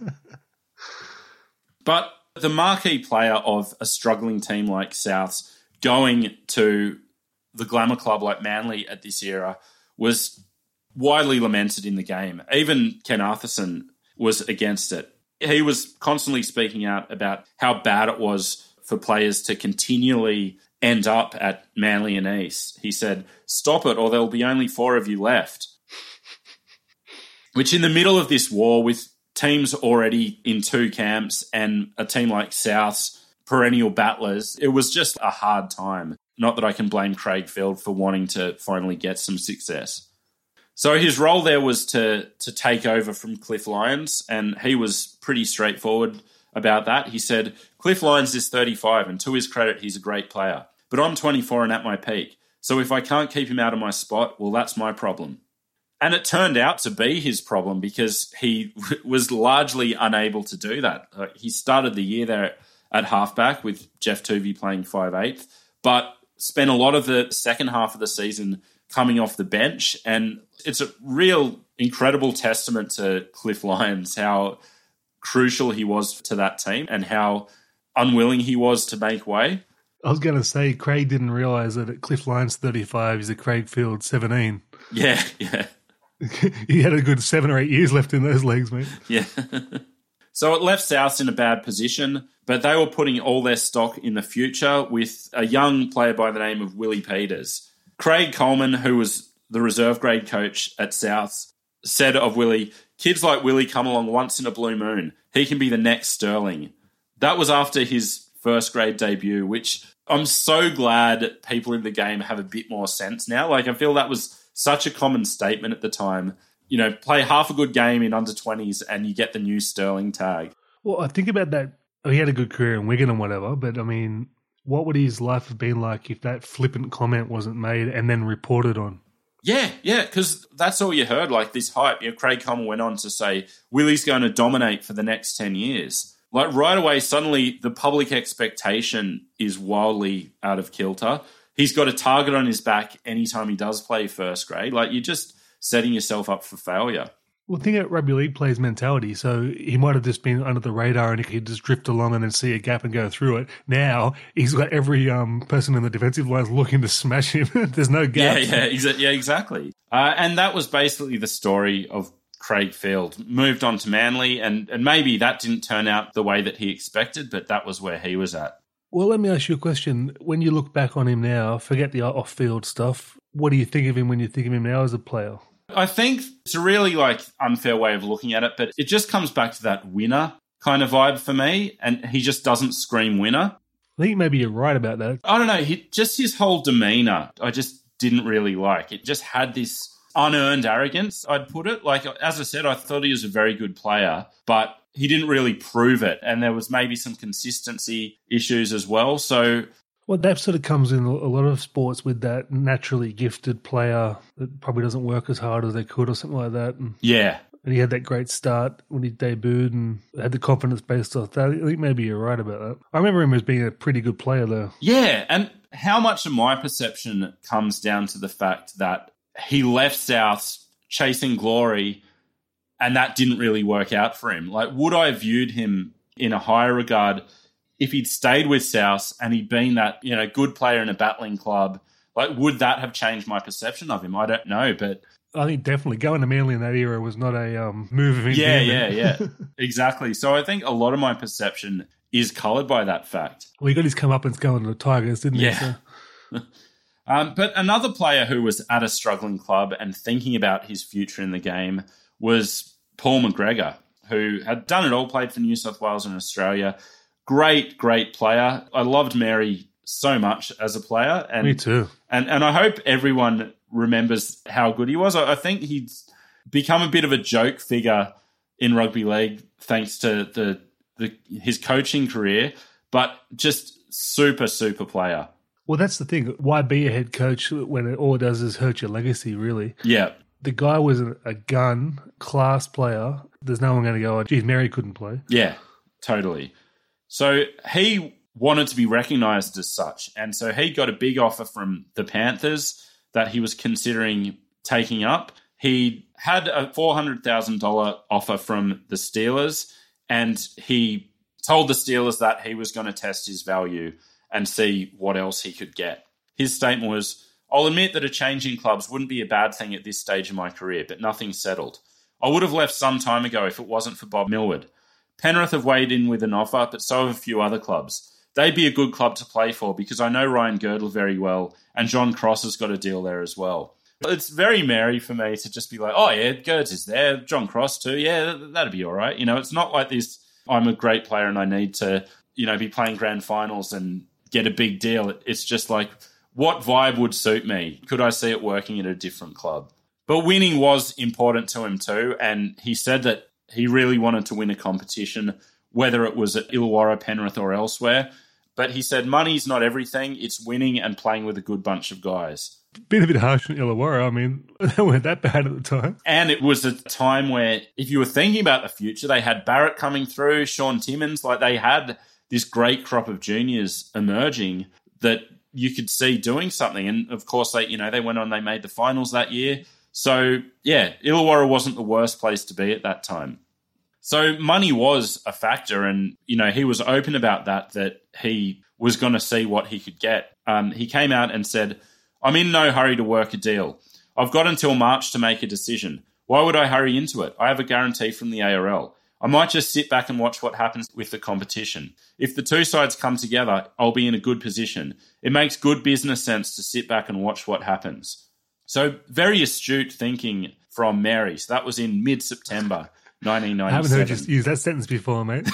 But the marquee player of a struggling team like Souths going to the glamour club like Manly at this era was widely lamented in the game. Even Ken Arthurson was against it. He was constantly speaking out about how bad it was for players to continually end up at Manly and East. He said, "Stop it or there'll be only four of you left." Which in the middle of this war with teams already in two camps and a team like South's perennial battlers, it was just a hard time. Not that I can blame Craig Field for wanting to finally get some success. So his role there was to to take over from Cliff Lyons, and he was pretty straightforward about that. He said, "Cliff Lyons is thirty-five, and to his credit, he's a great player. But I'm twenty-four and at my peak. So if I can't keep him out of my spot, well, that's my problem." And it turned out to be his problem because he was largely unable to do that. Uh, he started the year there at halfback with Jeff Tuvey playing five eighth, but spent a lot of the second half of the season coming off the bench. And it's a real incredible testament to Cliff Lyons, how crucial he was to that team and how unwilling he was to make way. I was going to say, Craig didn't realise that at Cliff Lyons thirty-five, he's a Craig Field seventeen. Yeah, yeah. He had a good seven or eight years left in those legs, mate. Yeah. So it left Souths in a bad position, but they were putting all their stock in the future with a young player by the name of Willie Peters. Craig Coleman, who was the reserve grade coach at Souths, said of Willie, "Kids like Willie come along once in a blue moon. He can be the next Sterling." That was after his first grade debut, which I'm so glad people in the game have a bit more sense now. Like, I feel that was such a common statement at the time. You know, play half a good game in under twenties and you get the new Sterling tag. Well, I think about that. He had a good career in Wigan and whatever, but I mean, what would his life have been like if that flippant comment wasn't made and then reported on? Yeah, yeah, because that's all you heard, like this hype. You know, Craig Coleman went on to say, Willie's going to dominate for the next ten years. Like right away, suddenly the public expectation is wildly out of kilter. He's got a target on his back anytime he does play first grade. Like, you're just setting yourself up for failure. Well, think about rugby league players' mentality. So he might have just been under the radar and he could just drift along and then see a gap and go through it. Now he's got every um, person in the defensive lines looking to smash him. There's no gap. Yeah, yeah, exa- yeah, exactly. Uh, and that was basically the story of Craig Field. Moved on to Manly, and, and maybe that didn't turn out the way that he expected, but that was where he was at. Well, let me ask you a question. When you look back on him now, forget the off-field stuff, what do you think of him when you think of him now as a player? I think it's a really like unfair way of looking at it, but it just comes back to that winner kind of vibe for me, and he just doesn't scream winner. I think maybe you're right about that. I don't know, he, just his whole demeanour, I just didn't really like. It just had this unearned arrogance, I'd put it. Like, as I said, I thought he was a very good player, but he didn't really prove it, and there was maybe some consistency issues as well, so... Well, that sort of comes in a lot of sports with that naturally gifted player that probably doesn't work as hard as they could or something like that. And, yeah. And he had that great start when he debuted and had the confidence based off that. I think maybe you're right about that. I remember him as being a pretty good player, though. Yeah, and how much of my perception comes down to the fact that he left Souths chasing glory and that didn't really work out for him. Like, would I have viewed him in a higher regard if he'd stayed with Souths and he'd been that, you know, good player in a battling club? Like, would that have changed my perception of him? I don't know, but... I think definitely going to Manly in that era was not a um, move of Yeah, yeah, yeah. Exactly. So I think a lot of my perception is coloured by that fact. Well, he got his comeuppance going to the Tigers, didn't yeah. he? So. um, but another player who was at a struggling club and thinking about his future in the game was Paul McGregor, who had done it all, played for New South Wales and Australia. Great, great player. I loved Mary so much as a player. And, Me too. And and I hope everyone remembers how good he was. I, I think he's become a bit of a joke figure in rugby league thanks to the, the his coaching career, but just super, super player. Well, that's the thing. Why be a head coach when it all it does is hurt your legacy, really? Yeah. The guy was a, a gun, class player. There's no one going to go, oh, geez, Mary couldn't play. Yeah, totally. So he wanted to be recognised as such, and so he got a big offer from the Panthers that he was considering taking up. He had a four hundred thousand dollars offer from the Steelers, and he told the Steelers that he was going to test his value and see what else he could get. His statement was, "I'll admit that a change in clubs wouldn't be a bad thing at this stage of my career, but nothing's settled. I would have left some time ago if it wasn't for Bob Millward. Penrith have weighed in with an offer, but so have a few other clubs. They'd be a good club to play for because I know Ryan Girdle very well, and John Cross has got a deal there as well." It's very Mary for me to just be like, oh yeah, Girds is there, John Cross too, yeah, that'd be all right. You know, it's not like this, I'm a great player and I need to, you know, be playing grand finals and get a big deal. It's just like, what vibe would suit me? Could I see it working at a different club? But winning was important to him too, and he said that he really wanted to win a competition, whether it was at Illawarra, Penrith or elsewhere. But he said money's not everything. It's winning and playing with a good bunch of guys. Been a bit harsh on Illawarra. I mean, they weren't that bad at the time. And it was a time where if you were thinking about the future, they had Barrett coming through, Sean Timmins, like they had this great crop of juniors emerging that you could see doing something. And of course, they, you know, they went on, they made the finals that year. So, yeah, Illawarra wasn't the worst place to be at that time. So money was a factor, and, you know, he was open about that, that he was going to see what he could get. Um, he came out and said, I'm in no hurry to work a deal. I've got until March to make a decision. Why would I hurry into it? I have a guarantee from the A R L. I might just sit back and watch what happens with the competition. If the two sides come together, I'll be in a good position. It makes good business sense to sit back and watch what happens. So very astute thinking from Mary. So that was in mid-September nineteen ninety-seven. I haven't heard you use that sentence before, mate.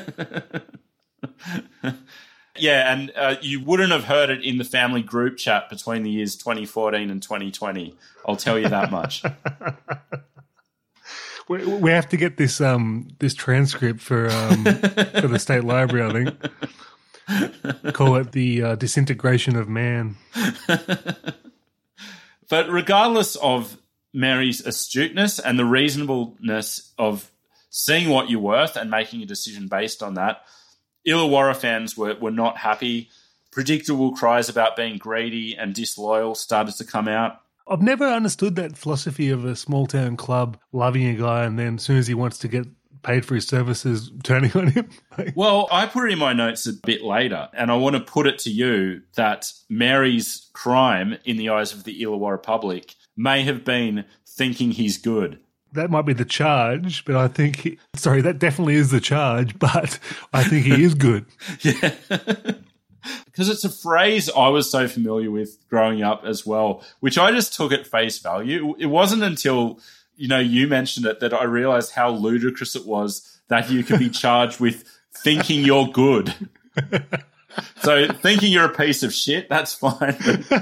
Yeah, and uh, you wouldn't have heard it in the family group chat between the years twenty fourteen and twenty twenty. I'll tell you that much. we, we have to get this um this transcript for um for the State Library, I think. Call it the uh, disintegration of man. But regardless of Mary's astuteness and the reasonableness of seeing what you're worth and making a decision based on that, Illawarra fans were, were not happy. Predictable cries about being greedy and disloyal started to come out. I've never understood that philosophy of a small-town club loving a guy and then as soon as he wants to get paid for his services, turning on him. Well, I put it in my notes a bit later, and I want to put it to you that Mary's crime in the eyes of the Illawarra public may have been thinking he's good. That might be the charge, but I think, he, sorry, that definitely is the charge, but I think he is good. Yeah. Because it's a phrase I was so familiar with growing up as well, which I just took at face value. It wasn't until, you know, you mentioned it that I realized how ludicrous it was that you could be charged with thinking you're good. So thinking you're a piece of shit, that's fine.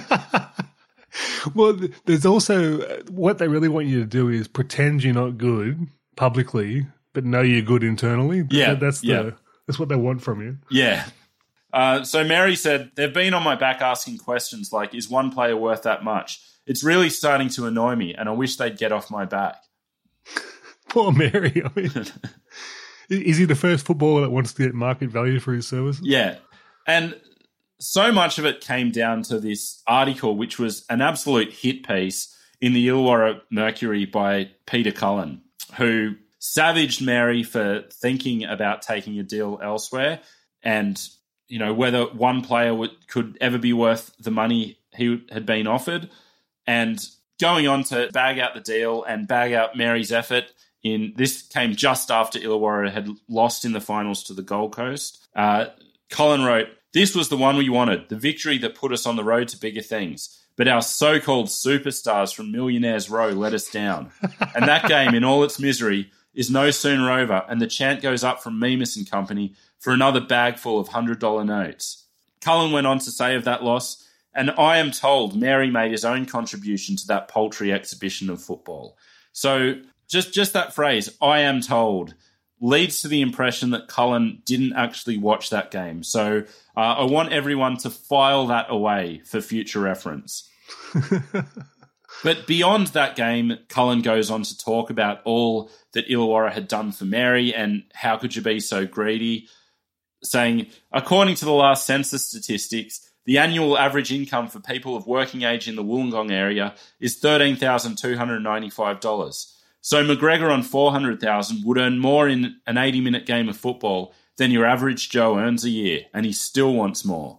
Well, there's also what they really want you to do is pretend you're not good publicly, but know you're good internally. Yeah, that's the yeah. that's what they want from you. Yeah. Uh, so Mary said, they've been on my back asking questions like, is one player worth that much? It's really starting to annoy me, and I wish they'd get off my back. Poor Mary. I mean, is he the first footballer that wants to get market value for his services? Yeah. And so much of it came down to this article, which was an absolute hit piece in the Illawarra Mercury by Peter Cullen, who savaged Mary for thinking about taking a deal elsewhere and, you know, whether one player would, could ever be worth the money he had been offered, and going on to bag out the deal and bag out Mary's effort. In this came just after Illawarra had lost in the finals to the Gold Coast. Uh, Colin wrote, "This was the one we wanted, the victory that put us on the road to bigger things. But our so-called superstars from Millionaires Row let us down. And that game, in all its misery, is no sooner over, and the chant goes up from Mimas and company for another bag full of one hundred dollar notes." Cullen went on to say of that loss, "And I am told Mary made his own contribution to that paltry exhibition of football." So just, just that phrase, "I am told," leads to the impression that Cullen didn't actually watch that game. So uh, I want everyone to file that away for future reference. But beyond that game, Cullen goes on to talk about all that Illawarra had done for Mary and how could you be so greedy, saying, according to the last census statistics, the annual average income for people of working age in the Wollongong area is thirteen thousand two hundred ninety-five dollars. So McGregor on four hundred thousand dollars would earn more in an eighty-minute game of football than your average Joe earns a year, and he still wants more.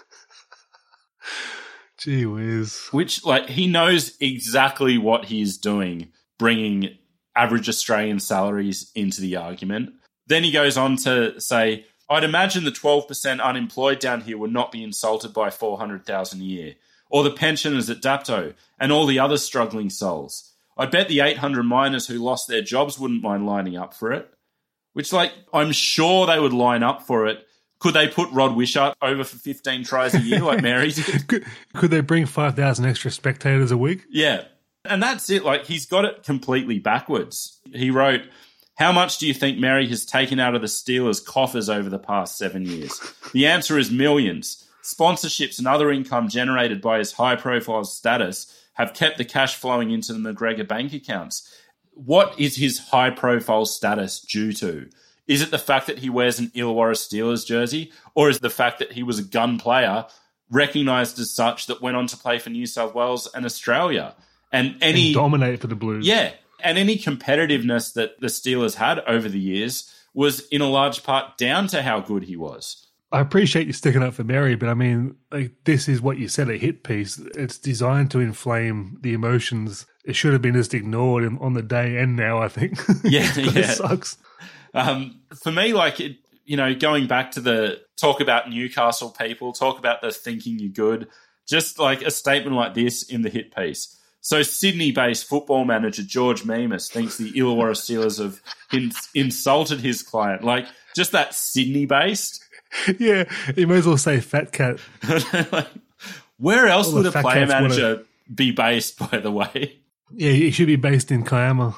Gee whiz. Which, like, he knows exactly what he's doing, bringing average Australian salaries into the argument. Then he goes on to say, "I'd imagine the twelve percent unemployed down here would not be insulted by four hundred thousand dollars a year, or the pensioners at Dapto, and all the other struggling souls. I bet the eight hundred miners who lost their jobs wouldn't mind lining up for it." Which, like, I'm sure they would line up for it. Could they put Rod Wishart over for fifteen tries a year like Mary did? could, could they bring five thousand extra spectators a week? Yeah. And that's it. Like, he's got it completely backwards. He wrote, "How much do you think Mary has taken out of the Steelers' coffers over the past seven years? The answer is millions. Sponsorships and other income generated by his high-profile status have kept the cash flowing into the McGregor bank accounts. What is his high-profile status due to? Is it the fact that he wears an Illawarra Steelers jersey, or is it the fact that he was a gun player, recognised as such, that went on to play for New South Wales and Australia? And any and dominate for the Blues. Yeah. And any competitiveness that the Steelers had over the years was in a large part down to how good he was. I appreciate you sticking up for Mary, but I mean, like, this is what you said, a hit piece. It's designed to inflame the emotions. It should have been just ignored on the day and now, I think. Yeah, it yeah. sucks. Um, for me, like, it, you know, going back to the talk about Newcastle people, talk about the thinking you're good, just like a statement like this in the hit piece. So Sydney-based football manager George Mimas thinks the Illawarra Steelers have in, insulted his client. Like, just that Sydney-based... Yeah, you may as well say Fat Cat. Like, where else All would the a fat player cats wanna- manager be based, by the way? Yeah, he should be based in Kiama.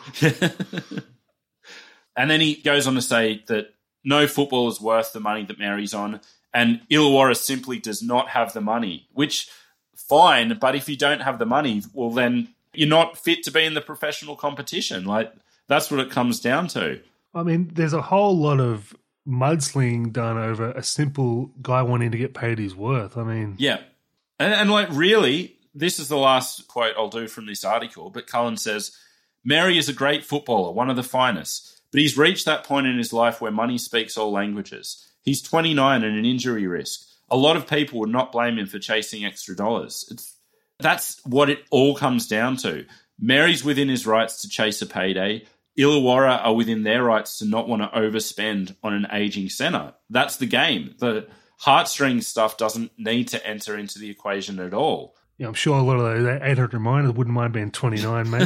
And then he goes on to say that no football is worth the money that Mary's on, and Illawarra simply does not have the money, which, fine, but if you don't have the money, well, then you're not fit to be in the professional competition. Like, that's what it comes down to. I mean, there's a whole lot of mudslinging done over a simple guy wanting to get paid his worth. I mean... Yeah. And, and like, really, this is the last quote I'll do from this article, but Cullen says, Mary is a great footballer, one of the finest, but he's reached that point in his life where money speaks all languages. He's twenty-nine and an injury risk. A lot of people would not blame him for chasing extra dollars. It's, that's what it all comes down to. Mary's within his rights to chase a payday. Illawarra are within their rights to not want to overspend on an aging centre. That's the game. The heartstrings stuff doesn't need to enter into the equation at all. Yeah, I'm sure a lot of those eight hundred miners wouldn't mind being twenty-nine, mate.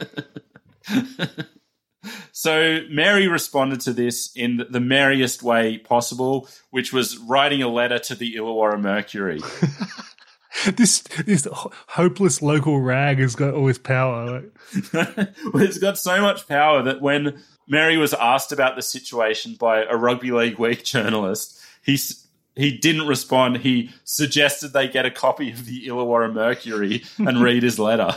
So Mary responded to this in the merriest way possible, which was writing a letter to the Illawarra Mercury. This this hopeless local rag has got all this power. Well, it's got so much power that when Mary was asked about the situation by a Rugby League Week journalist, he he didn't respond. He suggested they get a copy of the Illawarra Mercury and read his letter.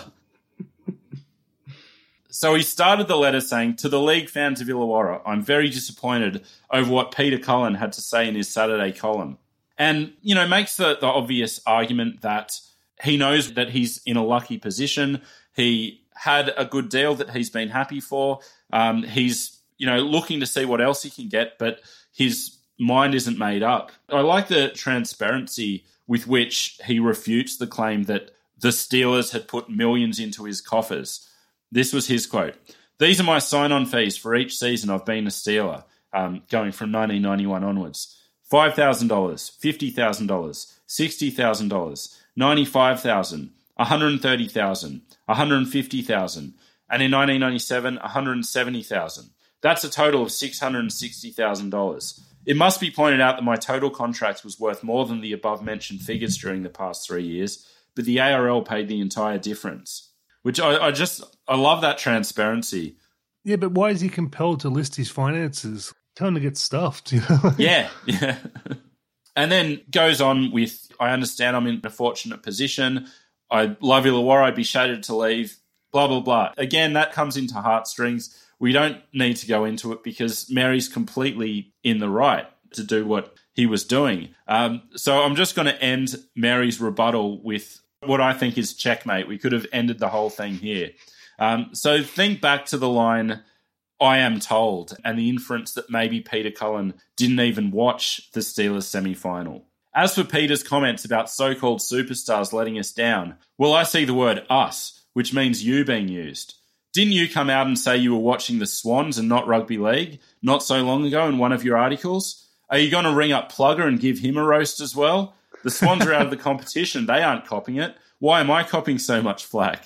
So he started the letter saying, to the league fans of Illawarra, I'm very disappointed over what Peter Cullen had to say in his Saturday column. And, you know, makes the, the obvious argument that he knows that he's in a lucky position. He had a good deal that he's been happy for. Um, he's, you know, looking to see what else he can get, but his mind isn't made up. I like the transparency with which he refutes the claim that the Steelers had put millions into his coffers. This was his quote. These are my sign-on fees for each season I've been a Steeler, um, going from nineteen ninety-one onwards. five thousand dollars, fifty thousand dollars, sixty thousand dollars, ninety-five thousand dollars, one hundred thirty thousand dollars, one hundred fifty thousand dollars, and in nineteen ninety-seven, one hundred seventy thousand dollars. That's a total of six hundred sixty thousand dollars. It must be pointed out that my total contract was worth more than the above-mentioned figures during the past three years, but the A R L paid the entire difference. Which I, I just, I love that transparency. Yeah, but why is he compelled to list his finances? Tell him to get stuffed, you know? Yeah, yeah. And then goes on with, I understand I'm in a fortunate position. I love Illawarra. I'd be shattered to leave, blah, blah, blah. Again, that comes into heartstrings. We don't need to go into it because Mary's completely in the right to do what he was doing. Um, so I'm just going to end Mary's rebuttal with what I think is checkmate. We could have ended the whole thing here. Um, so think back to the line, I am told, and the inference that maybe Peter Cullen didn't even watch the Steelers semi-final. As for Peter's comments about so-called superstars letting us down, well, I see the word us, which means you being used. Didn't you come out and say you were watching the Swans and not Rugby League not so long ago in one of your articles? Are you going to ring up Plugger and give him a roast as well? The Swans are out of the competition. They aren't copying it. Why am I copying so much flack?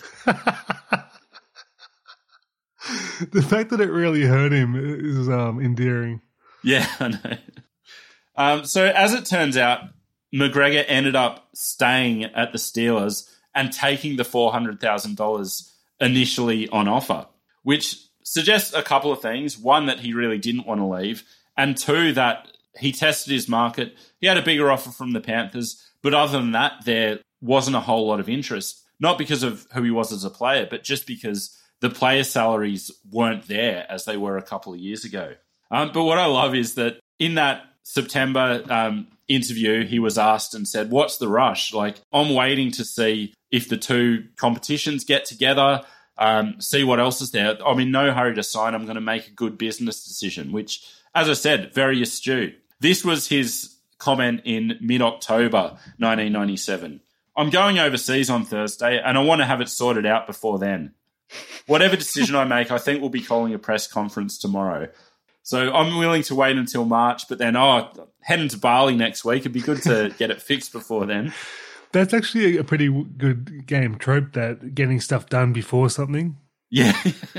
The fact that it really hurt him is um, endearing. Yeah, I know. Um, so as it turns out, McGregor ended up staying at the Steelers and taking the four hundred thousand dollars initially on offer, which suggests a couple of things. One, that he really didn't want to leave, and two, that he tested his market. He had a bigger offer from the Panthers, but other than that, there wasn't a whole lot of interest, not because of who he was as a player, but just because the player salaries weren't there as they were a couple of years ago. Um, but what I love is that in that September um, interview, he was asked and said, what's the rush? Like, I'm waiting to see if the two competitions get together, um, see what else is there. I'm in no hurry to sign. I'm going to make a good business decision, which, as I said, very astute. This was his comment in mid-October nineteen ninety-seven. I'm going overseas on Thursday and I want to have it sorted out before then. Whatever decision I make, I think we'll be calling a press conference tomorrow. So I'm willing to wait until March, but then, oh, heading to Bali next week. It'd be good to get it fixed before then. That's actually a pretty good game trope, that getting stuff done before something. Yeah.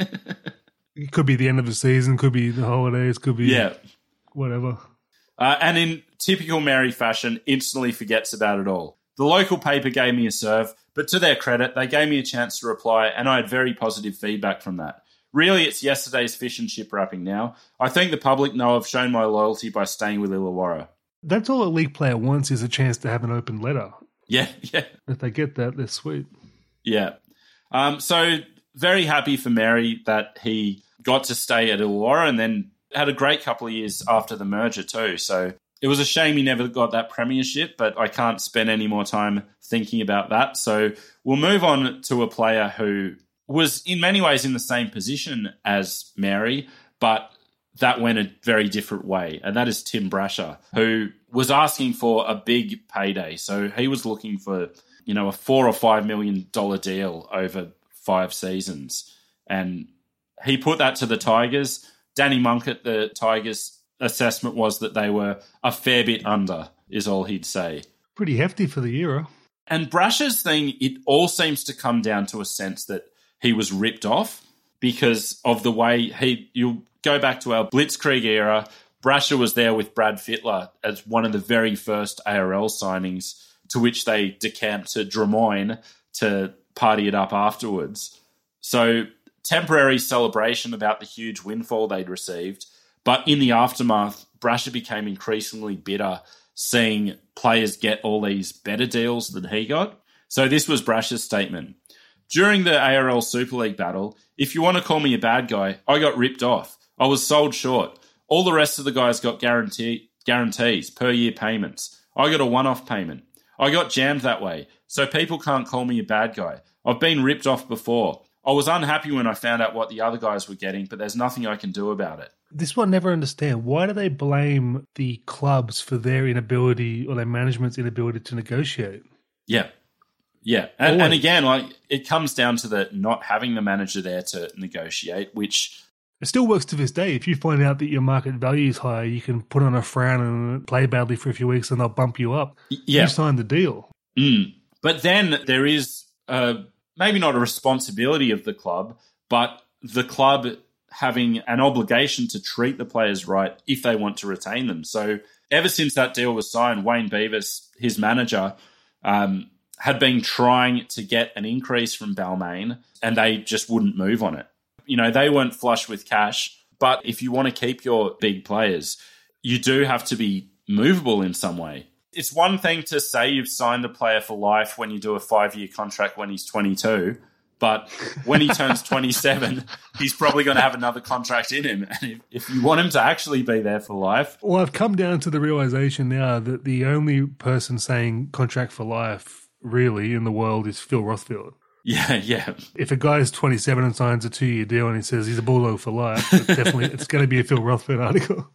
It could be the end of the season, could be the holidays, could be yeah. whatever. Uh, and in typical Mary fashion, instantly forgets about it all. The local paper gave me a serve, but to their credit, they gave me a chance to reply, and I had very positive feedback from that. Really, it's yesterday's fish and chip wrapping now. I think the public know I've shown my loyalty by staying with Illawarra. That's all a league player wants, is a chance to have an open letter. Yeah, yeah. If they get that, they're sweet. Yeah. Um, so very happy for Mary that he got to stay at Illawarra and then had a great couple of years after the merger too. So it was a shame he never got that premiership, but I can't spend any more time thinking about that. So we'll move on to a player who was in many ways in the same position as Mary, but that went a very different way, and that is Tim Brasher, who was asking for a big payday. So he was looking for, you know, a four or five million dollar deal over five seasons, and he put that to the Tigers. Danny Munkett, the Tigers' assessment was that they were a fair bit under, is all he'd say. Pretty hefty for the era. And Brasher's thing, it all seems to come down to a sense that he was ripped off because of the way he, you'll go back to our Blitzkrieg era, Brasher was there with Brad Fittler as one of the very first A R L signings, to which they decamped to Drummoyne to party it up afterwards. So temporary celebration about the huge windfall they'd received, but in the aftermath, Brasher became increasingly bitter, seeing players get all these better deals than he got. So this was Brasher's statement. During the A R L Super League battle, if you want to call me a bad guy, I got ripped off. I was sold short. All the rest of the guys got guarantee, guarantees, per-year payments. I got a one-off payment. I got jammed that way, so people can't call me a bad guy. I've been ripped off before. I was unhappy when I found out what the other guys were getting, but there's nothing I can do about it. This is what I never understand. Why do they blame the clubs for their inability or their management's inability to negotiate? Yeah. Yeah. And, and again, like it comes down to the not having the manager there to negotiate, which... It still works to this day. If you find out that your market value is high, you can put on a frown and play badly for a few weeks and they'll bump you up. Yeah. You signed the deal. Mm. But then there is uh, maybe not a responsibility of the club, but the club having an obligation to treat the players right if they want to retain them. So ever since that deal was signed, Wayne Beavis, his manager, um, had been trying to get an increase from Balmain and they just wouldn't move on it. You know, they weren't flush with cash, but if you want to keep your big players, you do have to be movable in some way. It's one thing to say you've signed a player for life when you do a five-year contract when he's twenty-two, but when he turns twenty-seven, he's probably going to have another contract in him. And if, if you want him to actually be there for life... Well, I've come down to the realization now that the only person saying contract for life really in the world is Phil Rothfield. Yeah, yeah. If a guy is twenty-seven and signs a two-year deal and he says he's a bulldog for life, it's definitely it's going to be a Phil Rothfield article.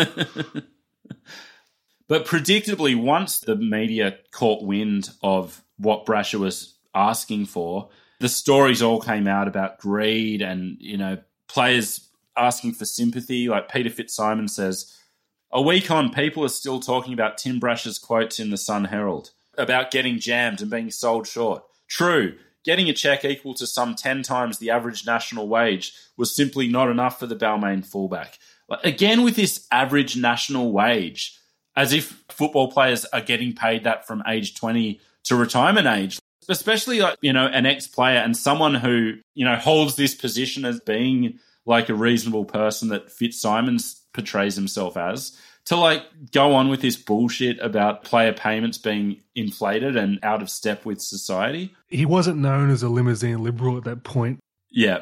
But predictably, once the media caught wind of what Brasher was asking for, the stories all came out about greed and, you know, players asking for sympathy. Like Peter Fitzsimons says, a week on, people are still talking about Tim Brasher's quotes in the Sun Herald about getting jammed and being sold short. True. Getting a cheque equal to some ten times the average national wage was simply not enough for the Balmain fullback. Again, with this average national wage, as if football players are getting paid that from age twenty to retirement age, especially like, you know, an ex-player and someone who, you know, holds this position as being like a reasonable person that Fitzsimons portrays himself as, to like go on with this bullshit about player payments being inflated and out of step with society. He wasn't known as a limousine liberal at that point. Yeah.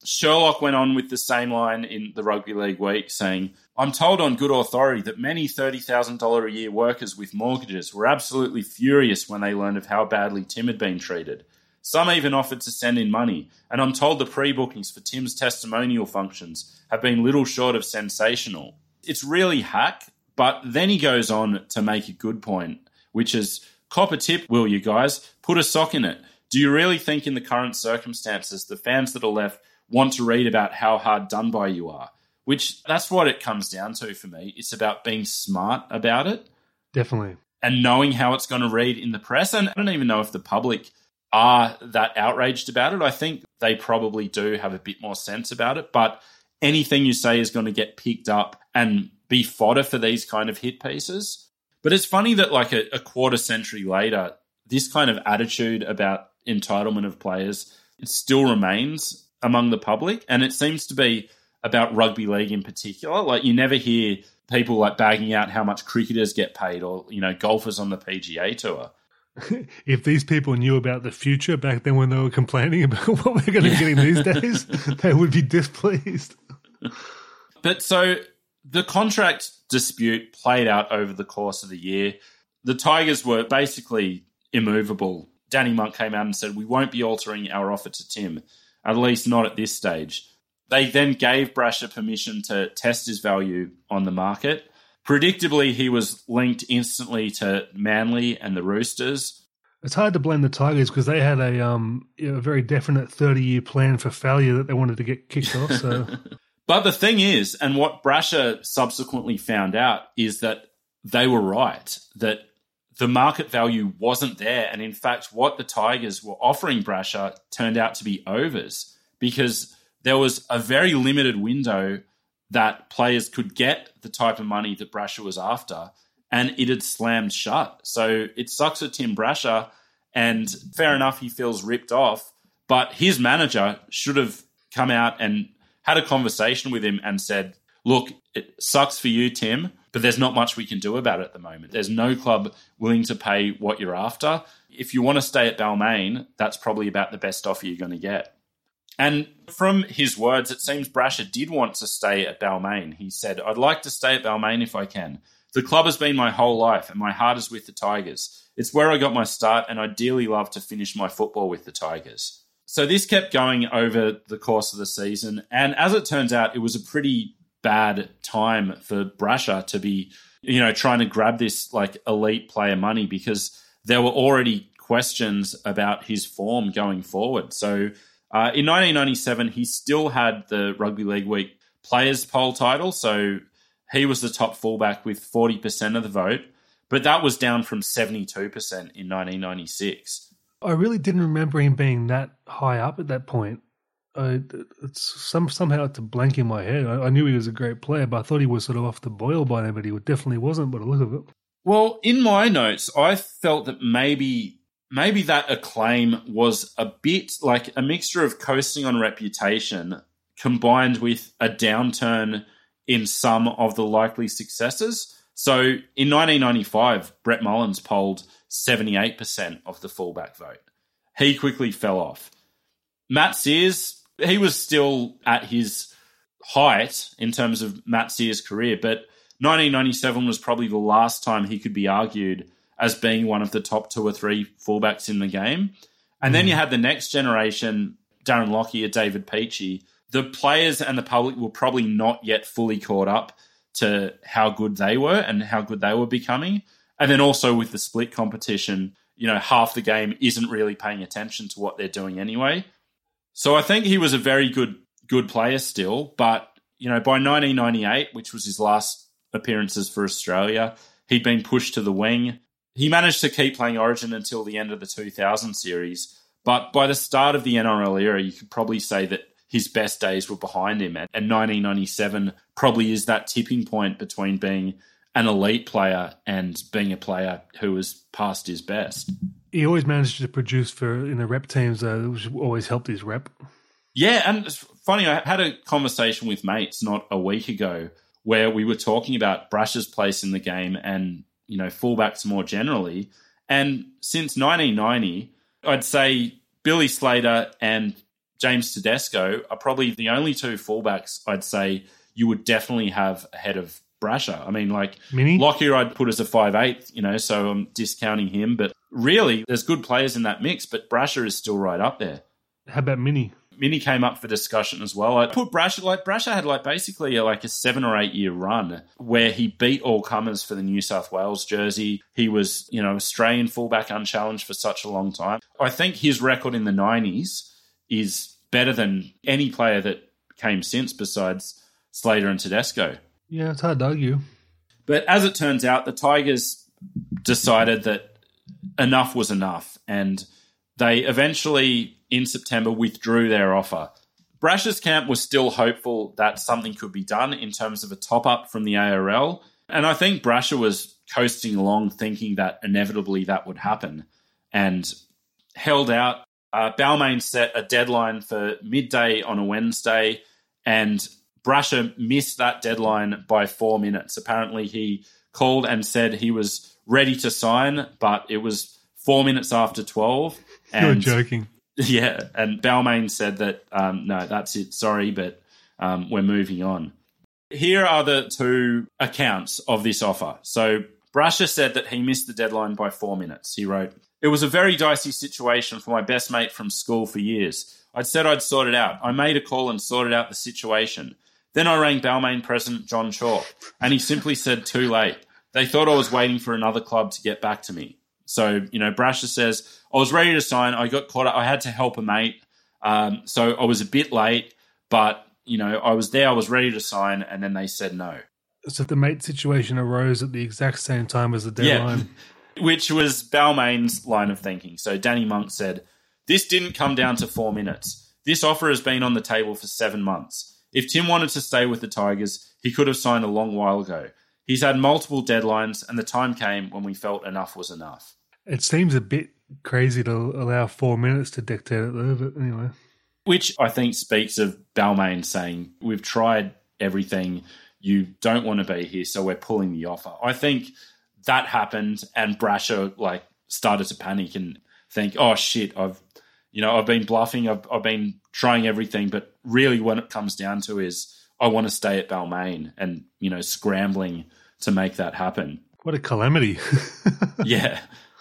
Sherlock went on with the same line in the Rugby League Week, saying, I'm told on good authority that many thirty thousand dollars a year workers with mortgages were absolutely furious when they learned of how badly Tim had been treated. Some even offered to send in money, and I'm told the pre-bookings for Tim's testimonial functions have been little short of sensational. It's really hack, but then he goes on to make a good point, which is, cop a tip, will you guys? Put a sock in it. Do you really think in the current circumstances the fans that are left want to read about how hard done by you are? Which, that's what it comes down to for me. It's about being smart about it. Definitely. And knowing how it's going to read in the press. And I don't even know if the public are that outraged about it. I think they probably do have a bit more sense about it. But anything you say is going to get picked up and be fodder for these kind of hit pieces. But it's funny that like a, a quarter century later, this kind of attitude about entitlement of players, it still remains among the public. And it seems to be about rugby league in particular. Like you never hear people like bagging out how much cricketers get paid or, you know, golfers on the P G A Tour. If these people knew about the future back then when they were complaining about what we're going to yeah. get in these days, they would be displeased. But so the contract dispute played out over the course of the year. The Tigers were basically immovable. Danny Monk came out and said, we won't be altering our offer to Tim, at least not at this stage. They then gave Brasher permission to test his value on the market. Predictably, he was linked instantly to Manly and the Roosters. It's hard to blame the Tigers because they had a, um, a very definite thirty-year plan for failure that they wanted to get kicked off. So, But the thing is, and what Brasher subsequently found out, is that they were right, that the market value wasn't there. And in fact, what the Tigers were offering Brasher turned out to be overs because there was a very limited window that players could get the type of money that Brasher was after, and it had slammed shut. So it sucks for Tim Brasher, and fair enough, he feels ripped off, but his manager should have come out and had a conversation with him and said, look, it sucks for you, Tim, but there's not much we can do about it at the moment. There's no club willing to pay what you're after. If you want to stay at Balmain, that's probably about the best offer you're going to get. And from his words, it seems Brasher did want to stay at Balmain. He said, I'd like to stay at Balmain if I can. The club has been my whole life and my heart is with the Tigers. It's where I got my start and I dearly love to finish my football with the Tigers. So this kept going over the course of the season. And as it turns out, it was a pretty bad time for Brasher to be, you know, trying to grab this like elite player money because there were already questions about his form going forward. So Uh, in nineteen ninety-seven, he still had the Rugby League Week Players Poll title, so he was the top fullback with forty percent of the vote, but that was down from seventy-two percent in nineteen ninety-six. I really didn't remember him being that high up at that point. I, it's some somehow it's a blank in my head. I, I knew he was a great player, but I thought he was sort of off the boil by then, but he definitely wasn't by the look of it. Well, in my notes, I felt that maybe... Maybe that acclaim was a bit like a mixture of coasting on reputation combined with a downturn in some of the likely successes. So in nineteen ninety-five, Brett Mullins polled seventy-eight percent of the fullback vote. He quickly fell off. Matt Sears, he was still at his height in terms of Matt Sears' career, but nineteen ninety-seven was probably the last time he could be argued as being one of the top two or three fullbacks in the game. And mm. then you had the next generation, Darren Lockyer, David Peachey. The players and the public were probably not yet fully caught up to how good they were and how good they were becoming. And then also with the split competition, you know, half the game isn't really paying attention to what they're doing anyway. So I think he was a very good good player still. But, you know, by nineteen ninety-eight, which was his last appearances for Australia, he'd been pushed to the wing. He managed to keep playing Origin until the end of the two thousand series, but by the start of the N R L era, you could probably say that his best days were behind him, and nineteen ninety-seven probably is that tipping point between being an elite player and being a player who was past his best. He always managed to produce for in the rep teams, though, which always helped his rep. Yeah, and it's funny, I had a conversation with mates not a week ago where we were talking about Brasher's place in the game and, you know, fullbacks more generally. And since nineteen ninety, I'd say Billy Slater and James Tedesco are probably the only two fullbacks I'd say you would definitely have ahead of Brasher. I mean, like, Mini? Lockyer I'd put as a five eighth, you know, so I'm discounting him. But really, there's good players in that mix, but Brasher is still right up there. How about Mini? Mini came up for discussion as well. I put Brasher, like, Brasher had like basically a, like a seven or eight year run where he beat all comers for the New South Wales jersey. He was, you know, Australian fullback unchallenged for such a long time. I think his record in the nineties is better than any player that came since besides Slater and Tedesco. Yeah, it's hard to argue. But as it turns out, the Tigers decided that enough was enough, and they eventually, in September, withdrew their offer. Brasher's camp was still hopeful that something could be done in terms of a top-up from the A R L, and I think Brasher was coasting along thinking that inevitably that would happen, and held out. Uh, Balmain set a deadline for midday on a Wednesday, and Brasher missed that deadline by four minutes. Apparently, he called and said he was ready to sign, but it was four minutes after twelve. And, You're joking. Yeah, and Balmain said that, um, no, that's it, sorry, but um, we're moving on. Here are the two accounts of this offer. So Brasher said that he missed the deadline by four minutes. He wrote, "It was a very dicey situation for my best mate from school for years. I'd said I'd sort it out. I made a call and sorted out the situation. Then I rang Balmain president John Chalk, and he simply said, too late. They thought I was waiting for another club to get back to me." So, you know, Brasher says, I was ready to sign. I got caught up. I had to help a mate. Um, so I was a bit late, but, you know, I was there. I was ready to sign, and then they said no. So the mate situation arose at the exact same time as the deadline. Yeah, which was Balmain's line of thinking. So Danny Monk said, "This didn't come down to four minutes. This offer has been on the table for seven months. If Tim wanted to stay with the Tigers, he could have signed a long while ago. He's had multiple deadlines, and the time came when we felt enough was enough." It seems a bit crazy to allow four minutes to dictate it, though, but anyway. Which I think speaks of Balmain saying, we've tried everything, you don't want to be here, so we're pulling the offer. I think that happened, and Brasher like started to panic and think, oh shit, I've you know, I've been bluffing, I've, I've been trying everything, but really what it comes down to is I want to stay at Balmain, and, you know, scrambling to make that happen. What a calamity. Yeah.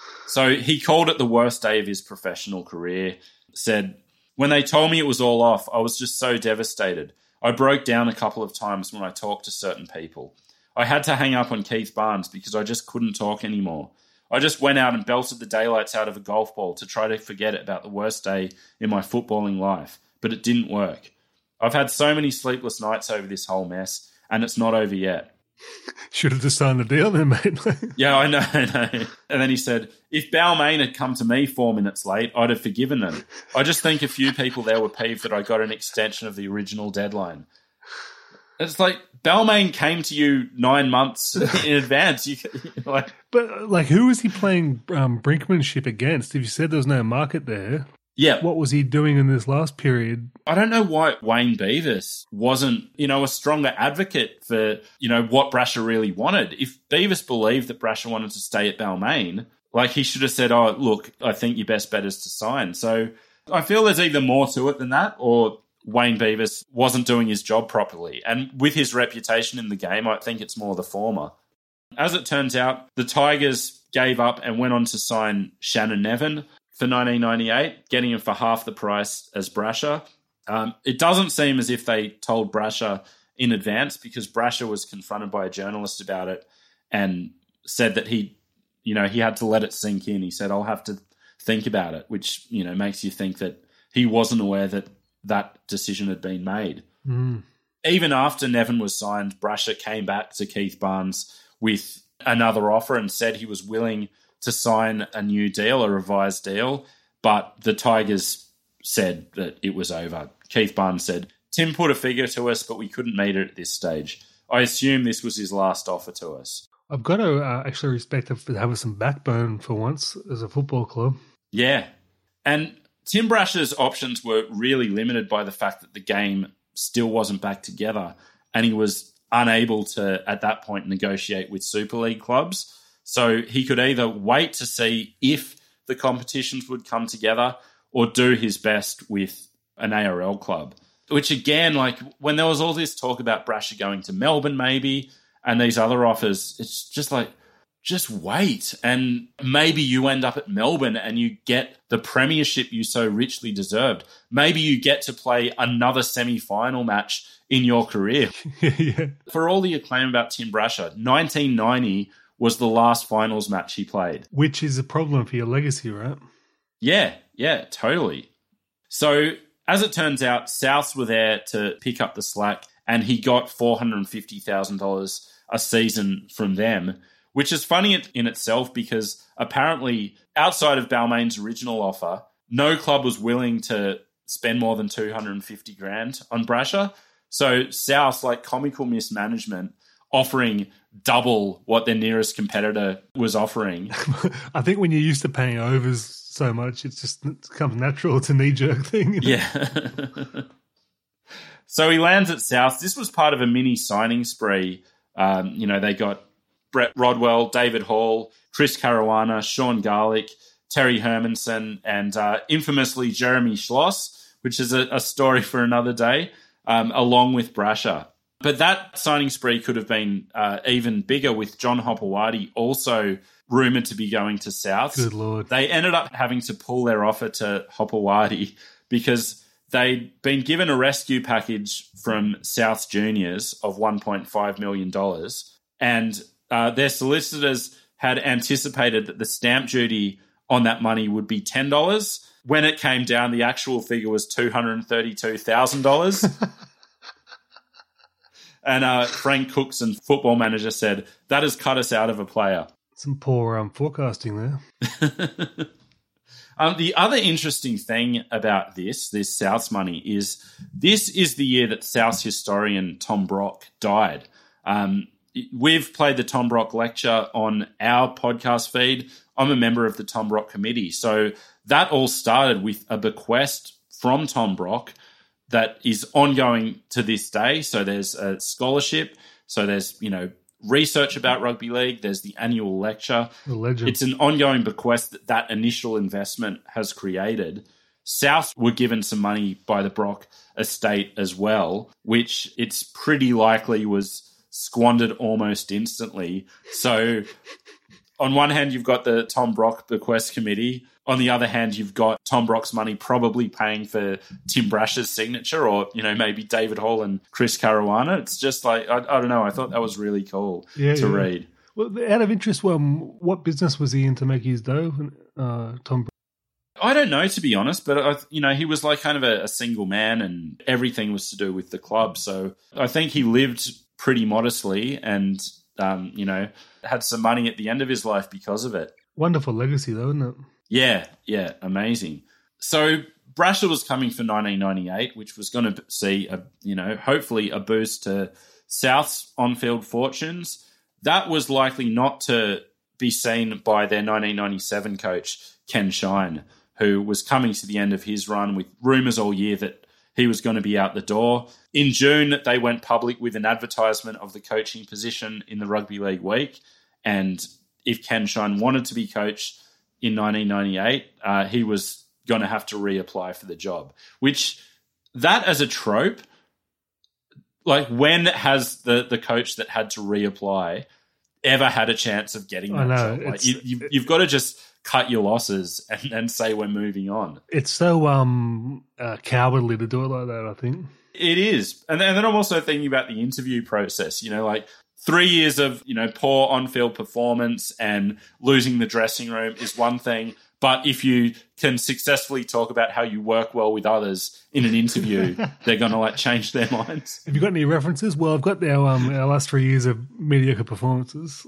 So he called it the worst day of his professional career, said, "When they told me it was all off, I was just so devastated. I broke down a couple of times when I talked to certain people. I had to hang up on Keith Barnes because I just couldn't talk anymore. I just went out and belted the daylights out of a golf ball to try to forget about the worst day in my footballing life, but it didn't work. I've had so many sleepless nights over this whole mess, and it's not over yet." Should have just signed the deal then, mate. Yeah, I know, I know. And then he said, "If Balmain had come to me four minutes late, I'd have forgiven them. I just think a few people there were peeved that I got an extension of the original deadline." It's like, Balmain came to you nine months in advance. You, like, But, like, who was he playing um, brinkmanship against? If you said there was no market there, yeah. what was he doing in this last period? I don't know why Wayne Beavis wasn't, you know, a stronger advocate for, you know, what Brasher really wanted. If Beavis believed that Brasher wanted to stay at Balmain, like, he should have said, "Oh, look, I think your best bet is to sign." So I feel there's either more to it than that, or Wayne Beavis wasn't doing his job properly. And with his reputation in the game, I think it's more the former. As it turns out, the Tigers gave up and went on to sign Shannon Nevin for nineteen ninety-eight, getting him for half the price as Brasher. Um, it doesn't seem as if they told Brasher in advance, because Brasher was confronted by a journalist about it and said that he, you know, he had to let it sink in. He said, "I'll have to think about it," which, you know, makes you think that he wasn't aware that that decision had been made. Mm. Even after Nevin was signed, Brasher came back to Keith Barnes with another offer and said he was willing to sign a new deal, a revised deal, but the Tigers said that it was over. Keith Barnes said, "Tim put a figure to us, but we couldn't meet it at this stage. I assume this was his last offer to us." I've got to uh, actually respect him for having some backbone for once as a football club. Yeah. And Tim Brasher's options were really limited by the fact that the game still wasn't back together, and he was unable to, at that point, negotiate with Super League clubs. So he could either wait to see if the competitions would come together, or do his best with an A R L club. Which again, like when there was all this talk about Brasher going to Melbourne maybe and these other offers, it's just like, just wait. And maybe you end up at Melbourne and you get the premiership you so richly deserved. Maybe you get to play another semi-final match in your career. yeah. For all the acclaim about Tim Brasher, nineteen ninety was the last finals match he played. Which is a problem for your legacy, right? Yeah, yeah, totally. So as it turns out, Souths were there to pick up the slack and he got four hundred fifty thousand dollars a season from them, which is funny in itself because apparently outside of Balmain's original offer, no club was willing to spend more than two hundred fifty grand on Brasher. So South, like comical mismanagement, offering double what their nearest competitor was offering. I think when you're used to paying overs so much, it's just it becomes natural. It's a knee-jerk thing. Yeah. So he lands at South. This was part of a mini signing spree. Um, you know, they got Brett Rodwell, David Hall, Chris Caruana, Sean Garlick, Terry Hermanson, and uh, infamously Jeremy Schloss, which is a, a story for another day, um, along with Brasher. But that signing spree could have been uh, even bigger with John Hopewadi also rumoured to be going to South. Good Lord. They ended up having to pull their offer to Hopewadi because they'd been given a rescue package from South's juniors of one point five million dollars, and uh, their solicitors had anticipated that the stamp duty on that money would be ten dollars. When it came down, the actual figure was two hundred thirty-two thousand dollars. And uh, Frank Cookson, football manager, said, that has cut us out of a player. Some poor um, forecasting there. um, the other interesting thing about this, this South's money, is this is the year that South's historian Tom Brock died. Um, we've played the Tom Brock lecture on our podcast feed. I'm a member of the Tom Brock committee. So that all started with a bequest from Tom Brock that is ongoing to this day. So there's a scholarship. So there's, you know, research about rugby league. There's the annual lecture. The legend. It's an ongoing bequest that that initial investment has created. South were given some money by the Brock estate as well, which it's pretty likely was squandered almost instantly. So on one hand, you've got the Tom Brock bequest committee. On the other hand, you've got Tom Brock's money probably paying for Tim Brasher's signature or, you know, maybe David Hall and Chris Caruana. It's just like, I, I don't know. I thought that was really cool yeah, to yeah. read. Well, out of interest, um, what business was he in to make his dough, uh, Tom Brock? I don't know, to be honest, but, I, you know, he was like kind of a, a single man and everything was to do with the club. So I think he lived pretty modestly and, um, you know, had some money at the end of his life because of it. Wonderful legacy, though, isn't it? Yeah, yeah, amazing. So Brasher was coming for nineteen ninety-eight, which was going to see, a, you know, hopefully a boost to South's on-field fortunes. That was likely not to be seen by their nineteen ninety-seven coach, Ken Shine, who was coming to the end of his run with rumours all year that he was going to be out the door. In June, they went public with an advertisement of the coaching position in the Rugby League Week. And if Ken Shine wanted to be coach in nineteen ninety-eight, uh, he was going to have to reapply for the job, which that as a trope, like when has the, the coach that had to reapply ever had a chance of getting that I know, job? Like you, you've, you've got to just cut your losses and, and say we're moving on. It's so um uh, cowardly to do it like that, I think. It is. And then, and then I'm also thinking about the interview process, you know, like three years of, you know, poor on-field performance and losing the dressing room is one thing. But if you can successfully talk about how you work well with others in an interview, they're going to like change their minds. Have you got any references? Well, I've got our, um, our last three years of mediocre performances.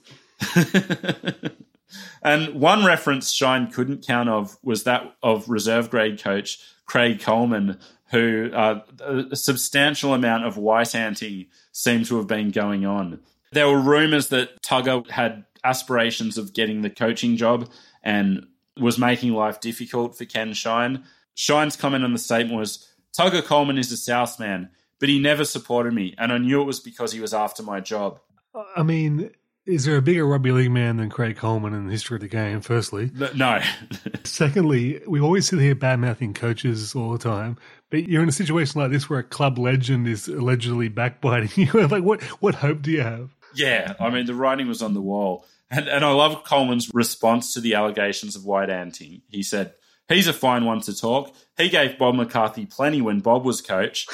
And one reference Shine couldn't count of was that of reserve grade coach Craig Coleman, who uh, a substantial amount of white-anting seemed to have been going on. There were rumours that Tugger had aspirations of getting the coaching job and was making life difficult for Ken Shine. Shine's comment on the statement was, Tugger Coleman is a Southman, but he never supported me, and I knew it was because he was after my job. I mean, Is there a bigger rugby league man than Craig Coleman in the history of the game, firstly? No. Secondly, we always sit here bad-mouthing coaches all the time, but you're in a situation like this where a club legend is allegedly backbiting you. Like, what, what hope do you have? Yeah, I mean, the writing was on the wall. And, and I love Coleman's response to the allegations of white anting. He said, he's a fine one to talk. He gave Bob McCarthy plenty when Bob was coach.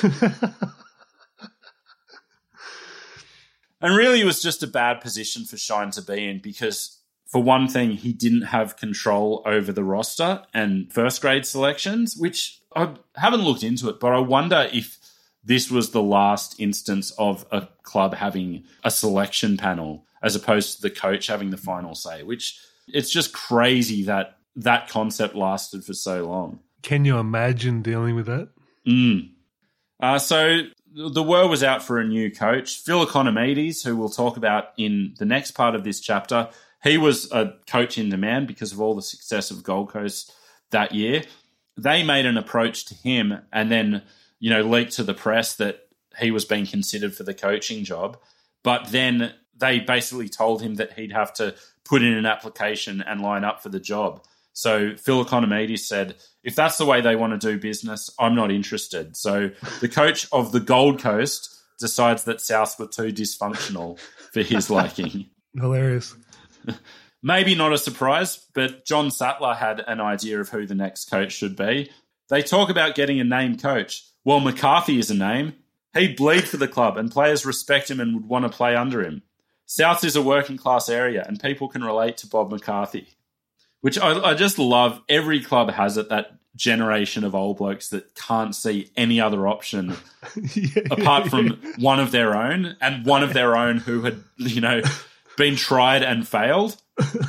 And really, it was just a bad position for Shine to be in because, for one thing, he didn't have control over the roster and first grade selections, which I haven't looked into it, but I wonder if this was the last instance of a club having a selection panel as opposed to the coach having the final say, which it's just crazy that that concept lasted for so long. Can you imagine dealing with that? Mm. Uh, so the word was out for a new coach, Phil Economides, who we'll talk about in the next part of this chapter. He was a coach in demand because of all the success of Gold Coast that year. They made an approach to him and then, you know, leaked to the press that he was being considered for the coaching job. But then they basically told him that he'd have to put in an application and line up for the job. So Phil Economides said, if that's the way they want to do business, I'm not interested. So the coach of the Gold Coast decides that Souths were too dysfunctional for his liking. Hilarious. Maybe not a surprise, but John Sattler had an idea of who the next coach should be. They talk about getting a name coach. Well, McCarthy is a name. He'd bleed for the club and players respect him and would want to play under him. Souths is a working class area and people can relate to Bob McCarthy. Which I, I just love. Every club has it, that generation of old blokes that can't see any other option yeah, apart yeah, from yeah. one of their own and one of their own who had, you know, been tried and failed.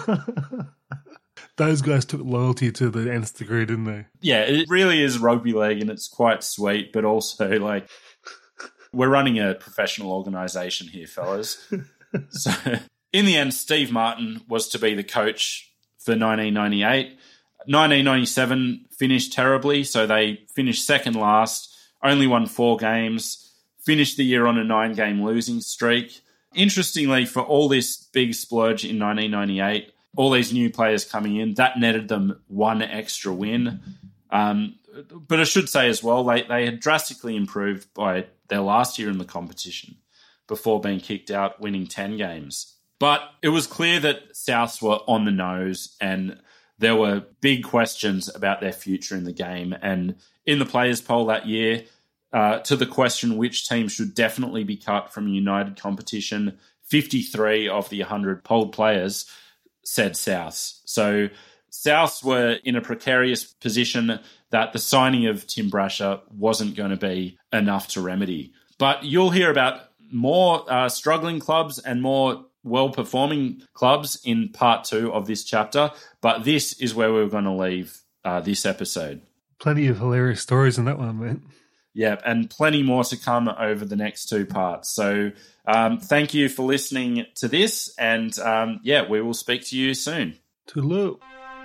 Those guys took loyalty to the nth degree, didn't they? Yeah, it really is rugby league and it's quite sweet, but also like we're running a professional organisation here, fellas. So in the end, Steve Martin was to be the coach for nineteen ninety-eight. nineteen ninety-seven finished terribly, so they finished second last, only won four games, finished the year on a nine-game losing streak. Interestingly, for all this big splurge in nineteen ninety-eight, all these new players coming in, that netted them one extra win. Um, but I should say as well, they, they had drastically improved by their last year in the competition before being kicked out, winning ten games. But it was clear that Souths were on the nose and there were big questions about their future in the game. And in the players' poll that year, uh, to the question which team should definitely be cut from United competition, fifty-three of the one hundred polled players said Souths. So Souths were in a precarious position that the signing of Tim Brasher wasn't going to be enough to remedy. But you'll hear about more uh, struggling clubs and more well-performing clubs in part two of this chapter, but this is where we're going to leave uh, this episode. Plenty of hilarious stories in that one, mate. Yeah, and plenty more to come over the next two parts. So um, thank you for listening to this, and um, yeah, we will speak to you soon. Toodaloo.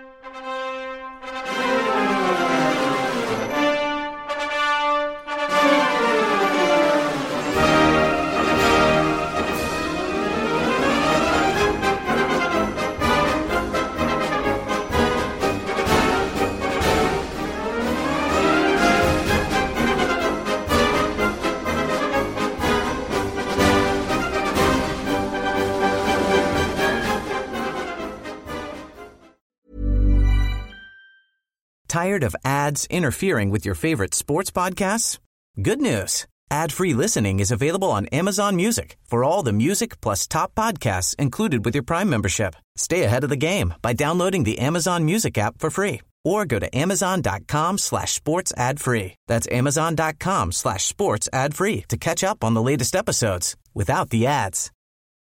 Tired of ads interfering with your favorite sports podcasts? Good news. Ad-free listening is available on Amazon Music for all the music plus top podcasts included with your Prime membership. Stay ahead of the game by downloading the Amazon Music app for free or go to amazon.com slash sports ad free. That's amazon.com slash sports ad free to catch up on the latest episodes without the ads.